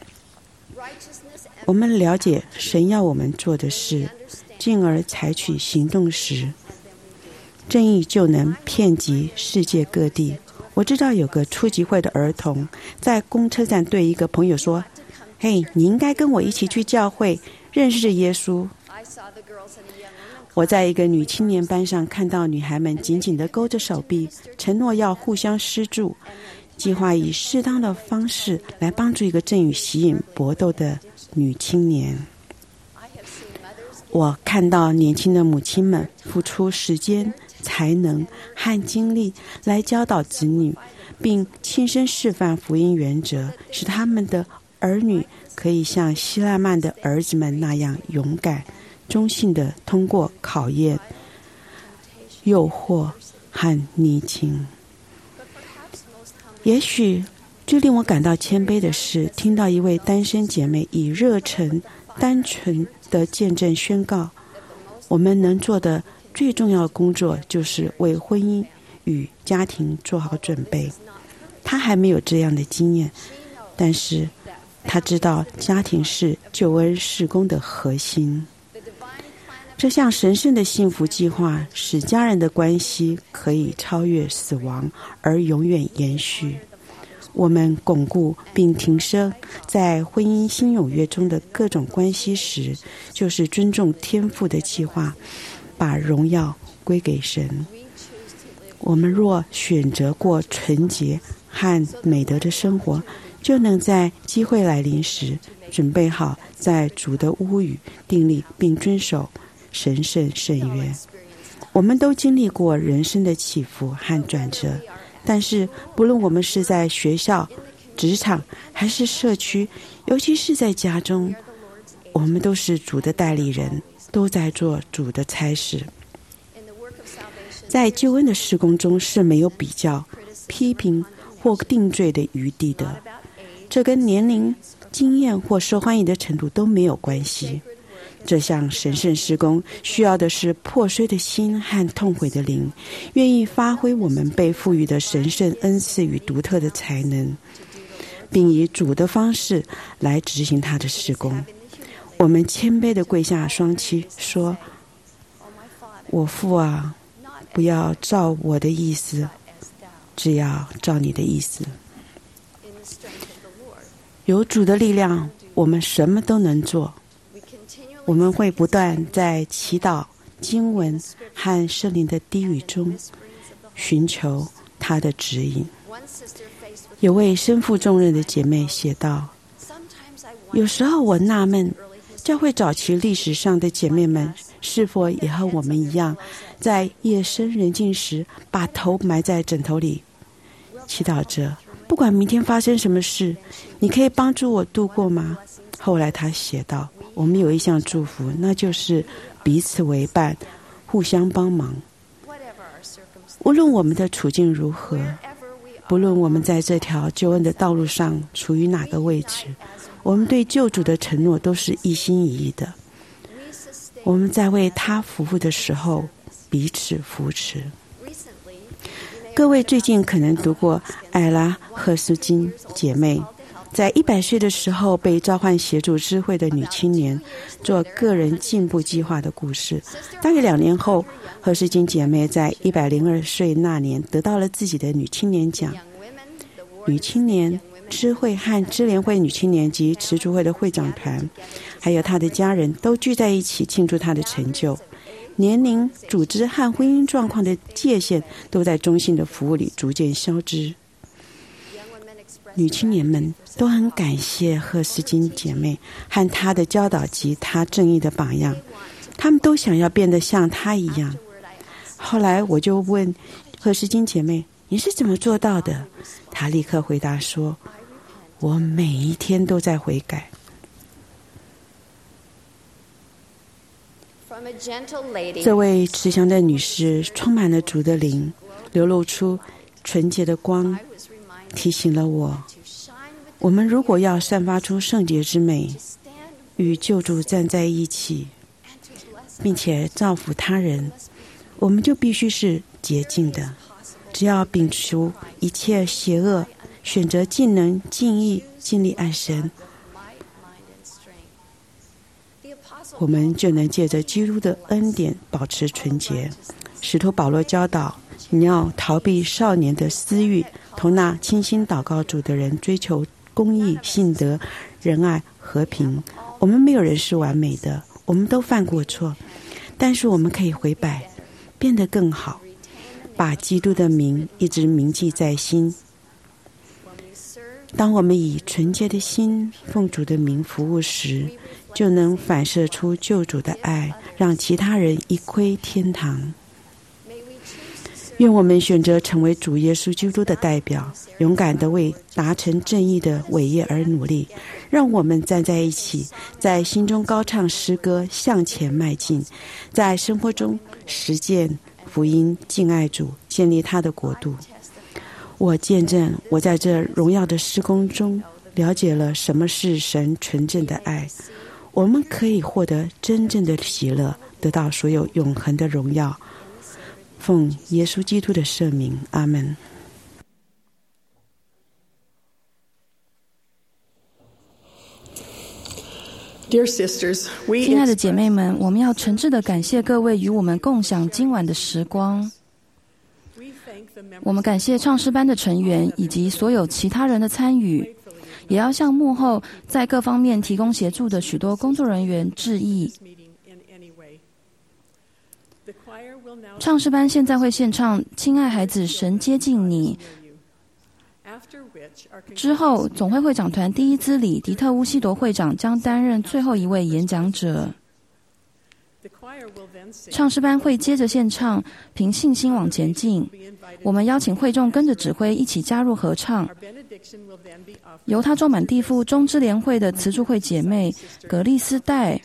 我们了解神要我们做的事，进而采取行动时，正义就能遍及世界各地。我知道有个初级会的儿童在公车站对一个朋友说：嘿，你应该跟我一起去教会认识耶稣。我在一个女青年班上看到女孩们紧紧地勾着手臂，承诺要互相施助，计划以适当的方式来帮助一个正与吸引搏斗的女青年。我看到年轻的母亲们付出时间、才能和精力来教导子女，并亲身示范福音原则，使他们的儿女可以像希拉曼的儿子们那样勇敢、忠信地通过考验、诱惑和逆境。也许最令我感到谦卑的是，听到一位单身姐妹以热忱、单纯的见证宣告，我们能做的最重要的工作就是为婚姻与家庭做好准备。她还没有这样的经验，但是她知道家庭是救恩事工的核心。这项神圣的幸福计划使家人的关系可以超越死亡而永远延续。我们巩固并提升在婚姻新永约中的各种关系时，就是尊重天父的计划，把荣耀归给神。我们若选择过纯洁和美德的生活，就能在机会来临时准备好在主的屋宇订立并遵守神圣圣约。我们都经历过人生的起伏和转折，但是不论我们是在学校、职场还是社区，尤其是在家中，我们都是主的代理人，都在做主的差事。在救恩的事工中是没有比较、批评或定罪的余地的，这跟年龄、经验或受欢迎的程度都没有关系。这项神圣事工需要的是破碎的心和痛悔的灵，愿意发挥我们被赋予的神圣恩赐与独特的才能，并以主的方式来执行他的事工。我们谦卑地跪下双膝说：我父啊，不要照我的意思，只要照你的意思。有主的力量，我们什么都能做。我们会不断在祈祷、经文和圣灵的低语中寻求他的指引。有位身负重任的姐妹写道： 有时候我纳闷，教会早期历史上的姐妹们是否也和我们一样，在夜深人静时把头埋在枕头里，祈祷着不管明天发生什么事，你可以帮助我度过吗？后来他写道，我们有一项祝福，那就是彼此为伴，互相帮忙。无论我们的处境如何，不论我们在这条救恩的道路上处于哪个位置，我们对救主的承诺都是一心一意的。我们在为他服务的时候彼此扶持。各位最近可能读过艾拉·赫斯金姐妹在100岁的时候被召唤协助知会的女青年做个人进步计划的故事。大约2年后，赫斯金姐妹在102岁那年得到了自己的女青年奖。女青年知会和支联会女青年及慈足会的会长团，还有她的家人都聚在一起庆祝她的成就。年龄、组织和婚姻状况的界限都在中性的服务里逐渐消失。女青年们都很感谢赫斯金姐妹和她的教导及她正义的榜样，她们都想要变得像她一样。后来我就问赫斯金姐妹，你是怎么做到的？她立刻回答说，我每一天都在悔改。这位慈祥的女士充满了主的灵，流露出纯洁的光，提醒了我们如果要散发出圣洁之美，与救主站在一起，并且造福他人，我们就必须是洁净的。只要摒除一切邪恶，选择尽能尽意尽力爱神，我们就能借着基督的恩典保持纯洁。使徒保罗教导，你要逃避少年的私欲，同那倾心祷告主的人追求公义、信德、仁爱、和平。我们没有人是完美的，我们都犯过错，但是我们可以悔改，变得更好，把基督的名一直铭记在心。当我们以纯洁的心奉主的名服务时，就能反射出救主的爱，让其他人一窥天堂。愿我们选择成为主耶稣基督的代表，勇敢地为达成正义的伟业而努力。让我们站在一起，在心中高唱诗歌，向前迈进，在生活中实践福音，敬爱主，建立他的国度。我见证，我在这荣耀的事工中了解了什么是神纯正的爱。我们可以获得真正的喜乐，得到所有永恒的荣耀。奉耶稣基督的圣名，阿们。 亲爱的姐妹们，我们要诚挚地感谢各位与我们共享今晚的时光。我们感谢唱诗班的成员以及所有其他人的参与，也要向幕后在各方面提供协助的许多工作人员致意。唱诗班现在会献唱《亲爱孩子，神接近你》，之后总会会长团第一资理迪特乌西铎会长将担任最后一位演讲者。唱诗班会接着献唱《凭信心往前进》，我们邀请会众跟着指挥一起加入合唱。犹他州满地富中支联会的慈助会姐妹格丽斯戴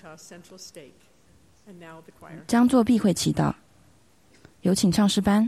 将做闭会祈祷。有请唱诗班。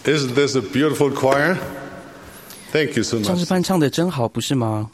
Isn't this a beautiful choir? Thank you so 唱诗 much. 班唱的真好，不是吗？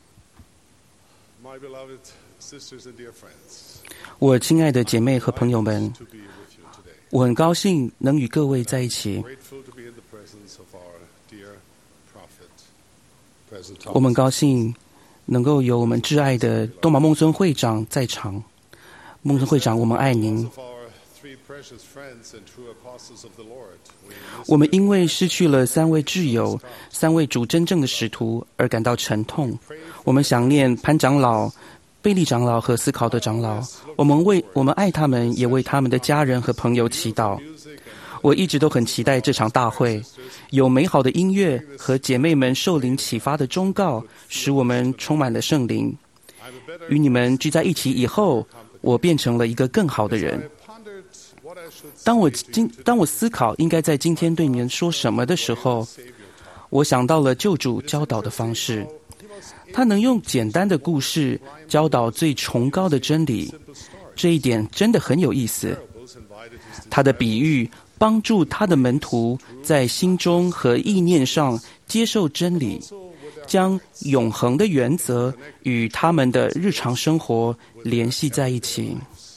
My beloved sisters and dear friends, 我亲爱的姐妹和朋友们， to be with you today. 我很高兴能与各位在一起。 Grateful to be in the presence of our dear prophet, President 我们 Thomas. 高兴能够有我们挚爱的东马孟孙会长在场。孟孙会长，我们爱您。 Of our three precious friends and true apostles of the Lord, we 我们因为失去了3位挚友、3位主真正的使徒而感到沉痛。我们想念潘长老、贝利长老和斯考德长老。我们爱他们，也为他们的家人和朋友祈祷。我一直都很期待这场大会，有美好的音乐和姐妹们受灵启发的忠告，使我们充满了圣灵。与你们聚在一起以后，我变成了一个更好的人。当我思考应该在今天对你们说什么的时候，我想到了救主教导的方式。他能用简单的故事教导最崇高的真理，这一点真的很有意思。他的比喻帮助他的门徒在心中和意念上接受真理，将永恒的原则与他们的日常生活联系在一起。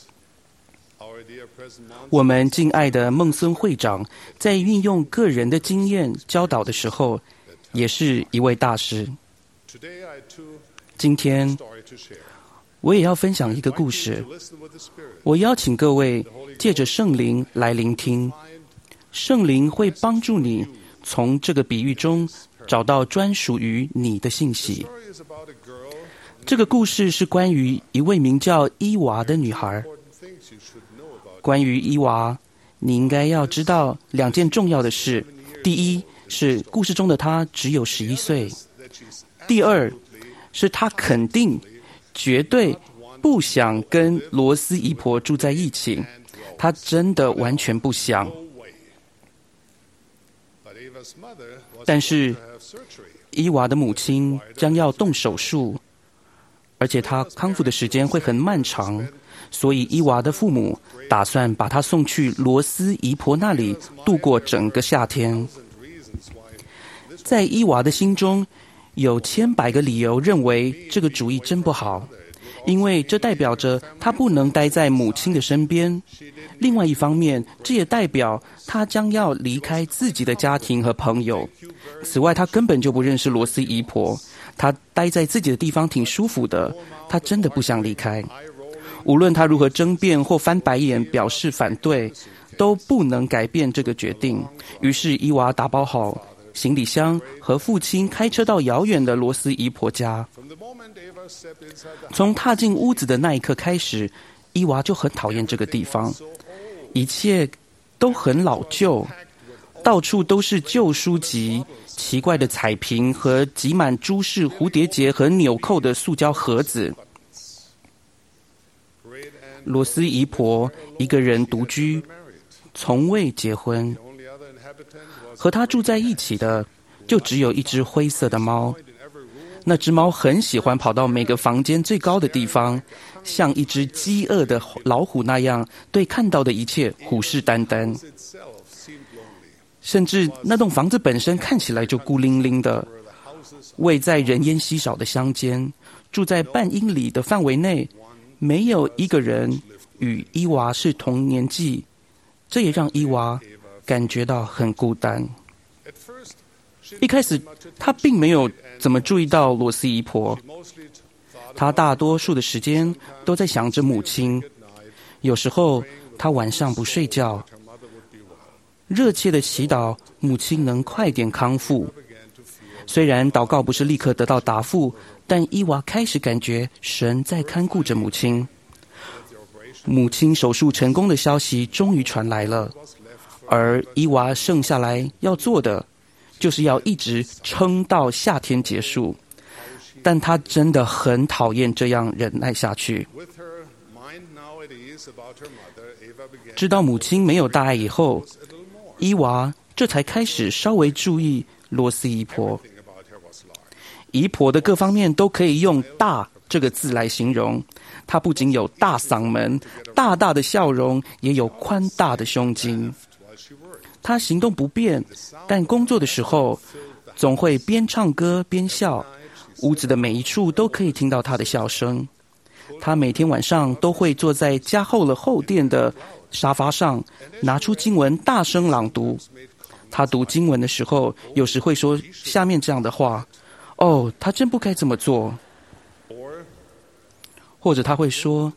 我们敬爱的孟孙会长在运用个人的经验教导的时候，也是一位大师。今天我也要分享一个故事。我邀请各位借着圣灵来聆听，圣灵会帮助你从这个比喻中找到专属于你的信息。这个故事是关于一位名叫伊娃的女孩。关于伊娃，你应该要知道2件重要的事。第一是故事中的她只有11岁。第二是她肯定绝对不想跟罗斯姨婆住在一起，她真的完全不想。但是伊娃的母亲将要动手术，而且她康复的时间会很漫长，所以伊娃的父母打算把她送去罗斯姨婆那里度过整个夏天。在伊娃的心中，有千百个理由认为这个主意真不好，因为这代表着她不能待在母亲的身边。另外一方面，这也代表她将要离开自己的家庭和朋友。此外，她根本就不认识罗斯姨婆，她待在自己的地方挺舒服的，她真的不想离开。无论她如何争辩或翻白眼表示反对，都不能改变这个决定。于是伊娃打包好行李箱，和父亲开车到遥远的罗斯姨婆家。从踏进屋子的那一刻开始，伊娃就很讨厌这个地方，一切都很老旧，到处都是旧书籍、奇怪的彩瓶和挤满珠饰、蝴蝶结和纽扣的塑胶盒子。罗斯姨婆一个人独居，从未结婚，和她住在一起的就只有一只灰色的猫。那只猫很喜欢跑到每个房间最高的地方，像一只饥饿的老虎那样对看到的一切虎视眈眈。甚至那栋房子本身看起来就孤零零的，位在人烟稀少的乡间，住在半英里的范围内，没有一个人与伊娃是同年纪，这也让伊娃感觉到很孤单。一开始他并没有怎么注意到罗斯姨婆，他大多数的时间都在想着母亲。有时候他晚上不睡觉，热切的祈祷母亲能快点康复。虽然祷告不是立刻得到答复，但伊娃开始感觉神在看顾着母亲。母亲手术成功的消息终于传来了，而伊娃剩下来要做的就是要一直撑到夏天结束，但他真的很讨厌这样忍耐下去。知道母亲没有大碍以后，伊娃这才开始稍微注意罗斯姨婆。姨婆的各方面都可以用大这个字来形容，她不仅有大嗓门、大大的笑容，也有宽大的胸襟。 他行动不便，但工作的时候总会边唱歌边笑，屋子的每一处都可以听到他的笑声。他每天晚上都会坐在加厚了厚垫的沙发上，拿出经文大声朗读。他读经文的时候，有时会说下面这样的话：哦，他真不该这么做。或者他会说：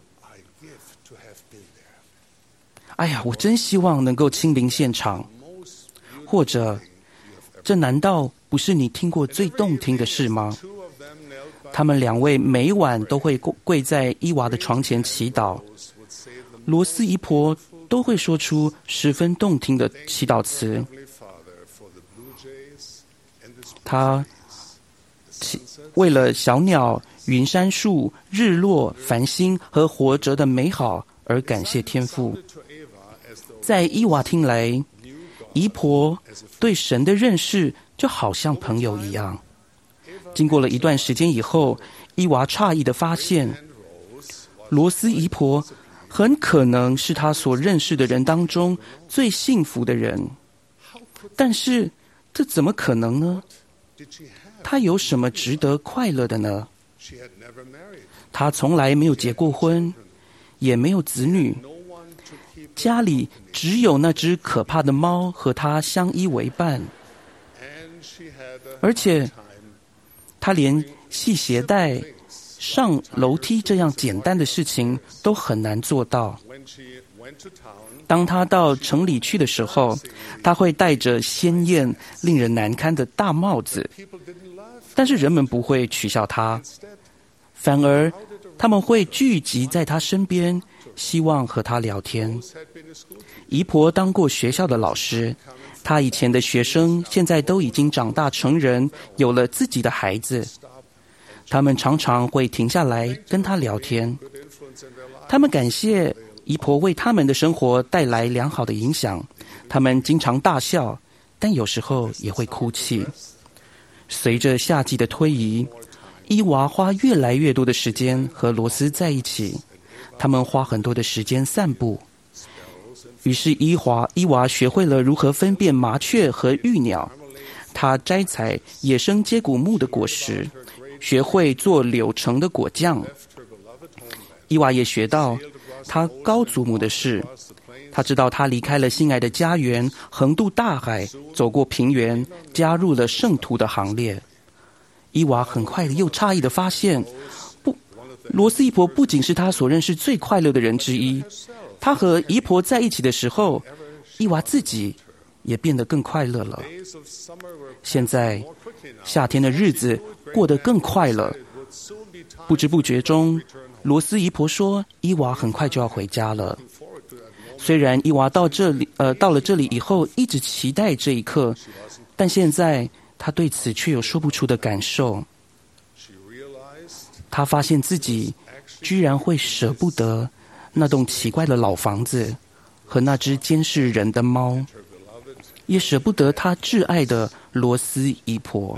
哎呀，我真希望能够亲临现场。或者，这难道不是你听过最动听的事吗？他们两位每晚都会跪在伊娃的床前祈祷，罗斯姨婆都会说出十分动听的祈祷词。他为了小鸟、云杉树、日落、繁星和活着的美好而感谢天父。在伊娃听来，姨婆对神的认识就好像朋友一样。经过了一段时间以后，伊娃诧异地发现，罗斯姨婆很可能是他所认识的人当中最幸福的人。但是，这怎么可能呢？她有什么值得快乐的呢？她从来没有结过婚，也没有子女，家里只有那只可怕的猫和她相依为伴，而且她连系鞋带、上楼梯这样简单的事情都很难做到。当她到城里去的时候，她会戴着鲜艳、令人难堪的大帽子，但是人们不会取笑她，反而他们会聚集在她身边，希望和她聊天。姨婆当过学校的老师，她以前的学生现在都已经长大成人，有了自己的孩子。他们常常会停下来跟她聊天，他们感谢姨婆为他们的生活带来良好的影响。他们经常大笑，但有时候也会哭泣。随着夏季的推移，伊娃花越来越多的时间和罗斯在一起，他们花很多的时间散步。于是伊娃学会了如何分辨麻雀和玉鸟，他摘采野生接骨木的果实，学会做柳橙的果酱。伊娃也学到他高祖母的事，他知道他离开了心爱的家园，横渡大海，走过平原，加入了圣徒的行列。伊娃很快又诧异地发现，罗斯姨婆不仅是他所认识最快乐的人之一，他和姨婆在一起的时候，伊娃自己也变得更快乐了。现在夏天的日子过得更快乐，不知不觉中，罗斯姨婆说伊娃很快就要回家了。虽然伊娃到了这里以后一直期待这一刻，但现在她对此却有说不出的感受。她发现自己居然会舍不得那栋奇怪的老房子和那只监视人的猫，也舍不得她挚爱的罗斯姨婆。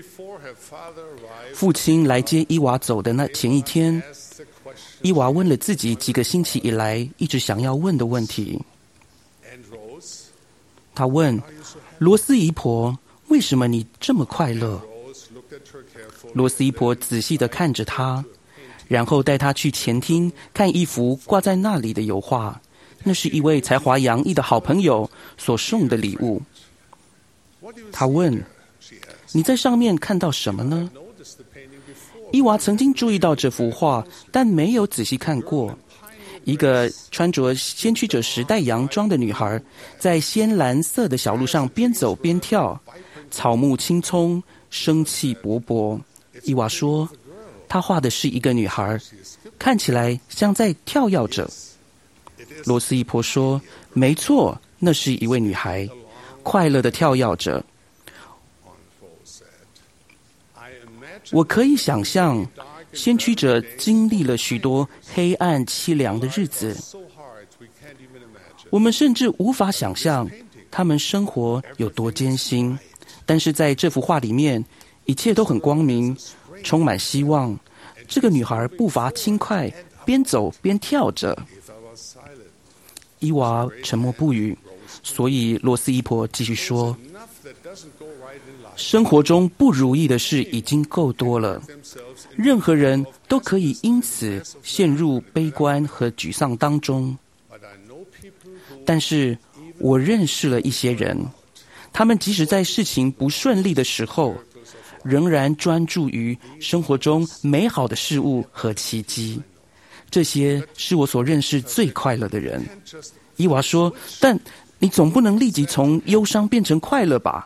父亲来接伊娃走的那前一天，伊娃问了自己几个星期以来一直想要问的问题。他问罗斯姨婆，为什么你这么快乐？罗斯姨婆仔细地看着他，然后带他去前厅看一幅挂在那里的油画，那是一位才华洋溢的好朋友所送的礼物。他问，你在上面看到什么呢？伊娃曾经注意到这幅画，但没有仔细看过。一个穿着先驱者时代洋装的女孩，在鲜蓝色的小路上边走边跳，草木青葱，生气勃勃。伊娃说，她画的是一个女孩，看起来像在跳跃着。罗斯姨婆说，没错，那是一位女孩，快乐地跳跃着。我可以想象，先驱者经历了许多黑暗凄凉的日子，我们甚至无法想象他们生活有多艰辛。但是在这幅画里面，一切都很光明，充满希望。这个女孩步伐轻快，边走边跳着。伊娃沉默不语， 所以罗斯姨婆继续说，生活中不如意的事已经够多了，任何人都可以因此陷入悲观和沮丧当中。但是我认识了一些人，他们即使在事情不顺利的时候，仍然专注于生活中美好的事物和奇迹。这些是我所认识最快乐的人。伊娃说，但你总不能立即从忧伤变成快乐吧？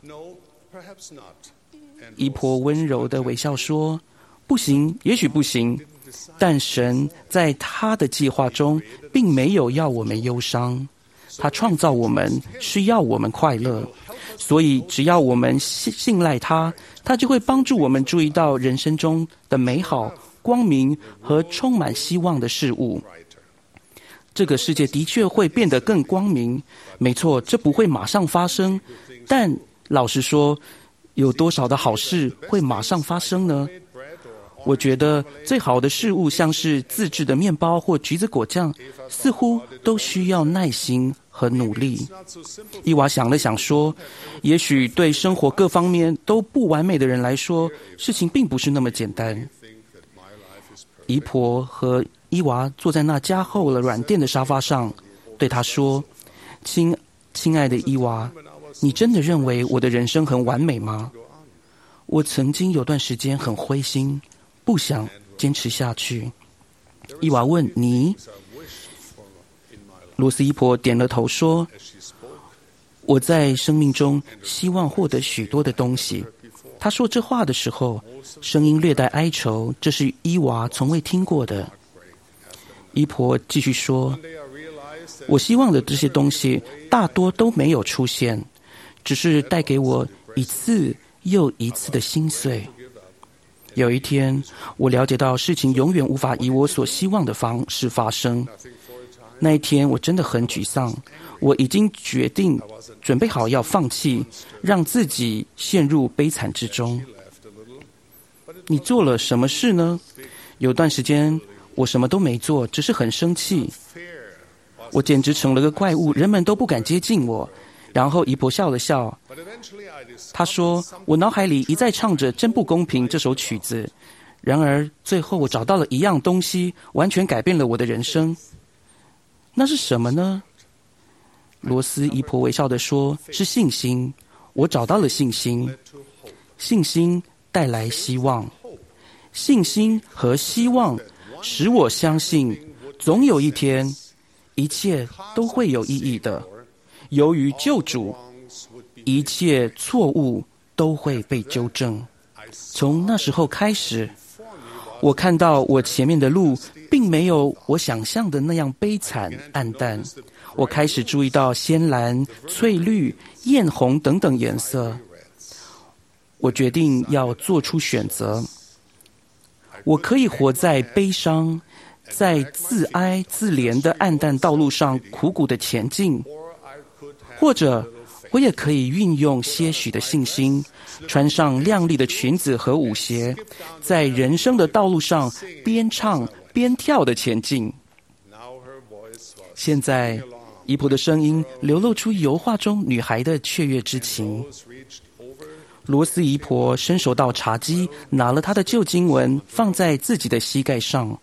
姨婆温柔的微笑说，不行，也许不行，但神在他的计划中并没有要我们忧伤，他创造我们是要我们快乐，所以只要我们信赖他，他就会帮助我们注意到人生中的美好、光明和充满希望的事物。这个世界的确会变得更光明，没错，这不会马上发生，但老实说，有多少的好事会马上发生呢？我觉得最好的事物，像是自制的面包或橘子果酱，似乎都需要耐心和努力。伊娃想了想说，也许对生活各方面都不完美的人来说，事情并不是那么简单。姨婆和伊娃坐在那加厚了软垫的沙发上，对她说，亲爱的伊娃，你真的认为我的人生很完美吗？我曾经有段时间很灰心，不想坚持下去。伊娃问，你？罗斯姨婆点了头说，我在生命中希望获得许多的东西。她说这话的时候，声音略带哀愁，这是伊娃从未听过的。姨婆继续说，我希望的这些东西大多都没有出现，只是带给我一次又一次的心碎。有一天，我了解到事情永远无法以我所希望的方式发生。那一天我真的很沮丧，我已经准备好要放弃，让自己陷入悲惨之中。你做了什么事呢？有段时间我什么都没做，只是很生气。我简直成了个怪物，人们都不敢接近我。然后姨婆笑了笑，她说，我脑海里一再唱着《真不公平》这首曲子，然而最后我找到了一样东西，完全改变了我的人生。那是什么呢？罗斯姨婆微笑地说，是信心。我找到了信心，信心带来希望，信心和希望使我相信，总有一天一切都会有意义的。由于救主，一切错误都会被纠正。从那时候开始，我看到我前面的路并没有我想象的那样悲惨暗淡。我开始注意到鲜蓝、翠绿、艳红等等颜色。我决定要做出选择。我可以活在悲伤，在自哀自怜的暗淡道路上苦苦的前进，或者我也可以运用些许的信心，穿上亮丽的裙子和舞鞋，在人生的道路上边唱边跳的前进。现在姨婆的声音流露出油画中女孩的雀跃之情。罗斯姨婆伸手到茶几，拿了她的旧经文放在自己的膝盖上。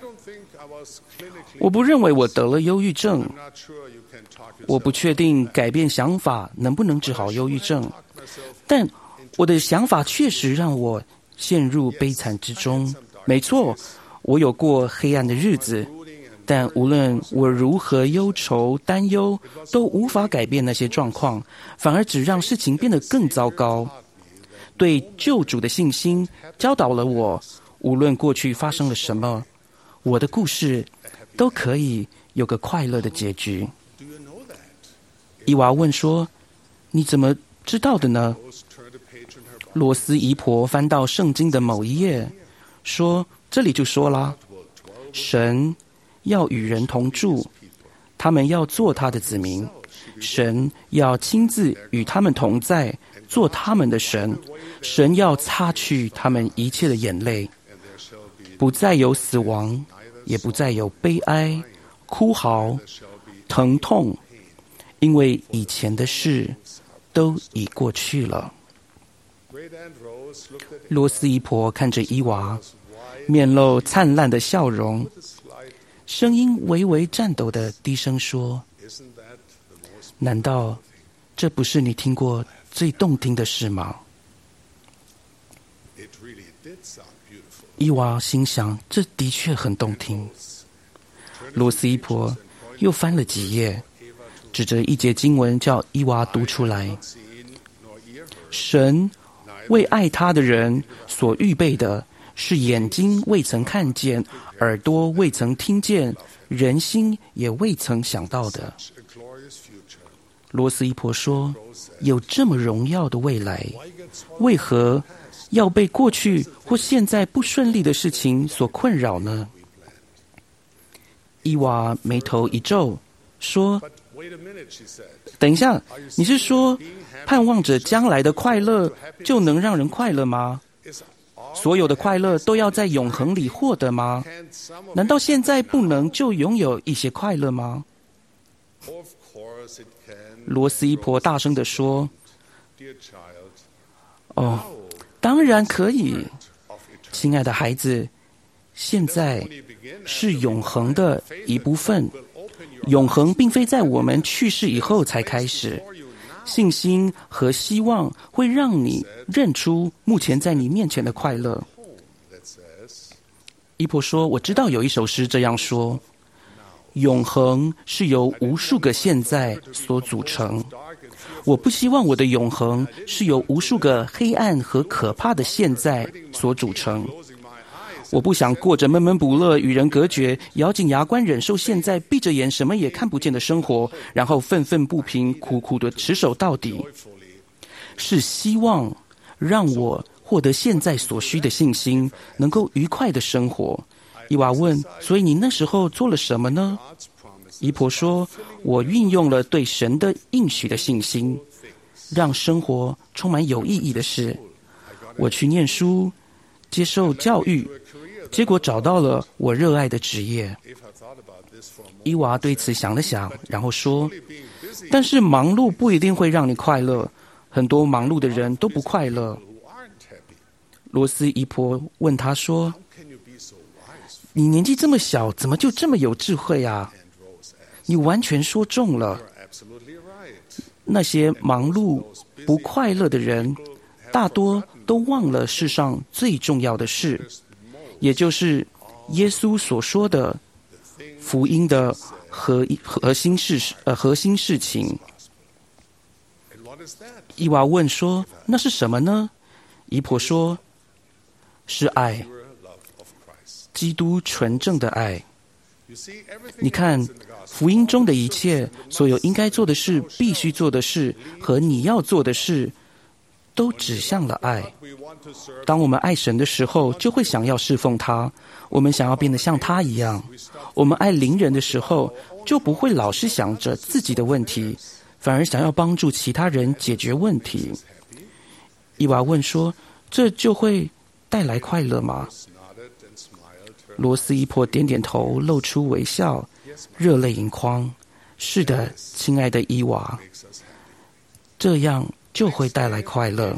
我不认为我得了忧郁症，我不确定改变想法能不能治好忧郁症，但我的想法确实让我陷入悲惨之中。没错，我有过黑暗的日子，但无论我如何忧愁担忧，都无法改变那些状况，反而只让事情变得更糟糕。对救主的信心教导了我，无论过去发生了什么，我的故事都可以有个快乐的结局。伊娃问说，你怎么知道的呢？罗斯姨婆翻到圣经的某一页，说，这里就说啦，神要与人同住，他们要做他的子民，神要亲自与他们同在，做他们的神，神要擦去他们一切的眼泪，不再有死亡，也不再有悲哀、哭嚎、疼痛， 因为以前的事都已过去了。罗斯姨婆看着伊娃，面露灿烂的笑容，声音微微颤抖的低声说：难道这不是你听过最动听的事吗？伊娃心想，这的确很动听。罗斯姨婆又翻了几页，指着一节经文叫伊娃读出来：神为爱他的人所预备的，是眼睛未曾看见，耳朵未曾听见，人心也未曾想到的。罗斯姨婆说，有这么荣耀的未来，为何要被过去或现在不顺利的事情所困扰呢？伊娃眉头一皱，说：等一下，你是说盼望着将来的快乐就能让人快乐吗？所有的快乐都要在永恒里获得吗？难道现在不能就拥有一些快乐吗？罗斯姨婆大声地说：哦，当然可以，亲爱的孩子，现在是永恒的一部分。永恒并非在我们去世以后才开始，信心和希望会让你认出目前在你面前的快乐。姨婆说，我知道有一首诗这样说：永恒是由无数个现在所组成。我不希望我的永恒是由无数个黑暗和可怕的现在所组成。我不想过着闷闷不乐、与人隔绝、咬紧牙关忍受现在闭着眼什么也看不见的生活，然后愤愤不平、苦苦的持守到底。是希望让我获得现在所需的信心，能够愉快的生活。伊娃问：所以你那时候做了什么呢？姨婆说：我运用了对神的应许的信心，让生活充满有意义的事。我去念书，接受教育，结果找到了我热爱的职业。伊娃对此想了想，然后说：但是忙碌不一定会让你快乐，很多忙碌的人都不快乐。罗斯姨婆问他说：你年纪这么小，怎么就这么有智慧啊？你完全说中了。那些忙碌不快乐的人，大多都忘了世上最重要的事，也就是耶稣所说的福音的核心事情。伊娃问说：那是什么呢？姨婆说：是爱，基督纯正的爱。你看，福音中的一切，所有应该做的事、必须做的事和你要做的事，都指向了爱。当我们爱神的时候，就会想要侍奉他，我们想要变得像他一样。我们爱邻人的时候，就不会老是想着自己的问题，反而想要帮助其他人解决问题。伊娃问说：这就会带来快乐吗？罗斯姨婆点点头，露出微笑，热泪盈眶。是的，亲爱的伊娃，这样就会带来快乐。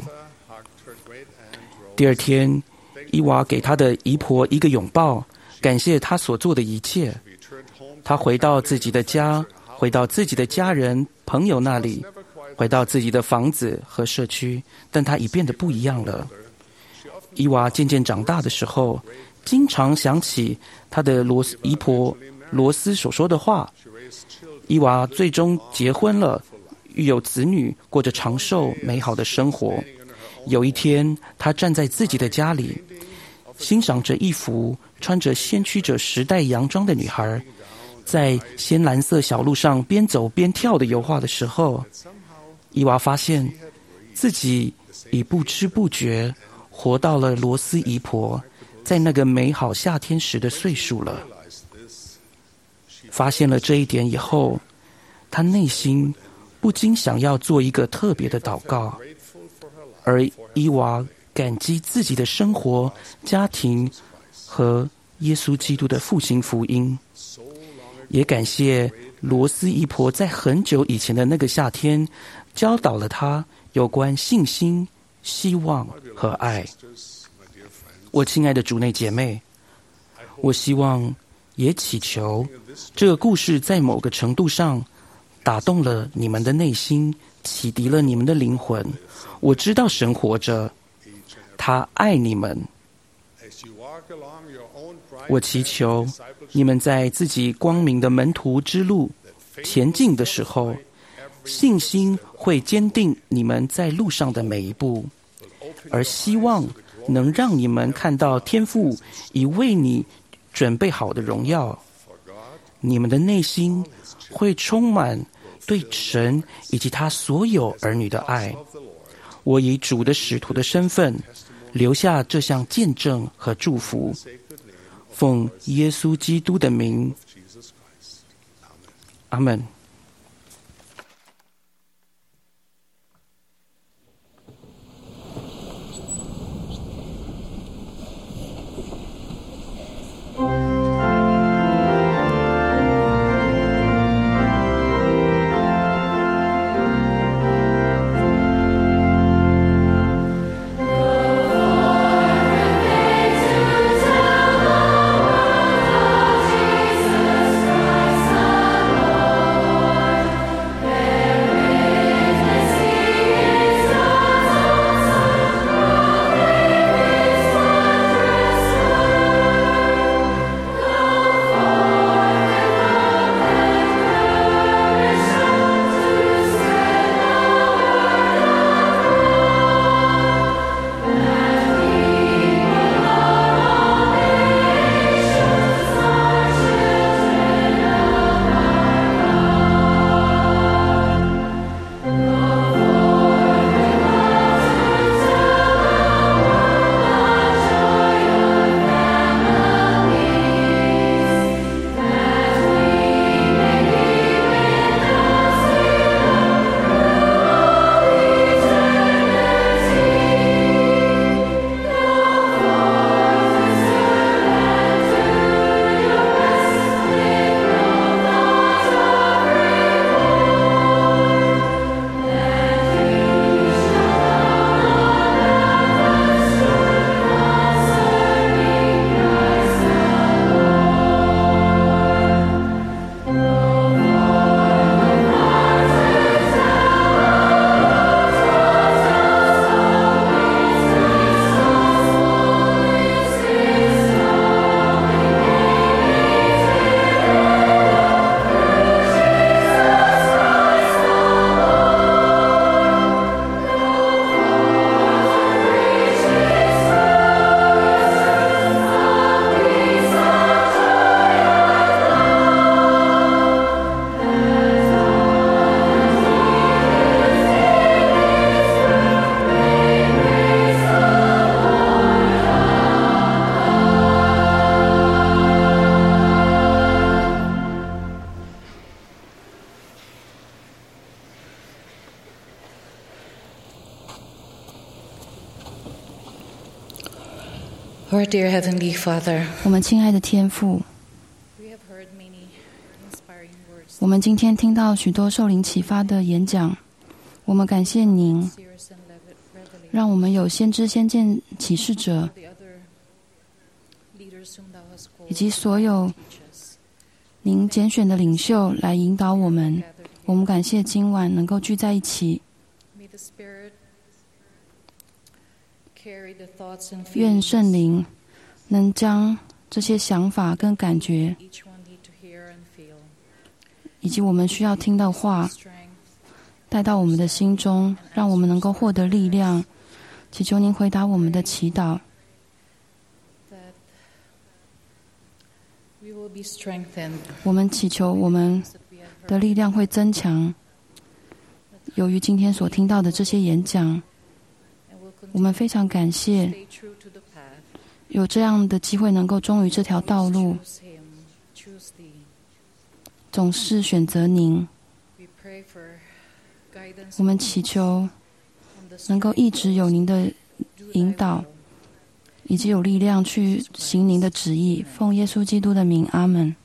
第二天，伊娃给她的姨婆一个拥抱，感谢她所做的一切。她回到自己的家，回到自己的家人、朋友那里，回到自己的房子和社区，但她已变得不一样了。伊娃渐渐长大的时候，经常想起她的姨婆罗斯所说的话。伊娃最终结婚了，育有子女，过着长寿美好的生活。有一天，她站在自己的家里，欣赏着一幅穿着先驱者时代洋装的女孩在鲜蓝色小路上边走边跳的油画的时候，伊娃发现自己已不知不觉活到了罗斯姨婆在那个美好夏天时的岁数了。发现了这一点以后，他内心不禁想要做一个特别的祷告，而伊娃感激自己的生活、家庭和耶稣基督的复兴福音，也感谢罗斯姨婆在很久以前的那个夏天，教导了她有关信心、希望和爱。我亲爱的主内姐妹，我希望也祈求这个故事在某个程度上打动了你们的内心，启迪了你们的灵魂。我知道神活着，他爱你们。我祈求你们在自己光明的门徒之路前进的时候，信心会坚定你们在路上的每一步，而希望能让你们看到天父已为你准备好的荣耀。你们的内心会充满对神以及他所有儿女的爱。我以主的使徒的身份留下这项见证和祝福，奉耶稣基督的名，阿们。 Our dear Heavenly Father, 我们亲爱的天父，我们今天听到许多受灵启发的演讲，我们感谢您，让我们有先知先见启示者，以及所有您拣选的领袖来引导我们。我们感谢今晚能够聚在一起，愿圣灵能将这些想法跟感觉，以及我们需要听到话，带到我们的心中，让我们能够获得力量。祈求您回答我们的祈祷，我们祈求我们的力量会增强。由于今天所听到的这些演讲，我们非常感谢有这样的机会能够忠于这条道路，总是选择您。我们祈求能够一直有您的引导，以及有力量去行您的旨意。奉耶稣基督的名，阿们。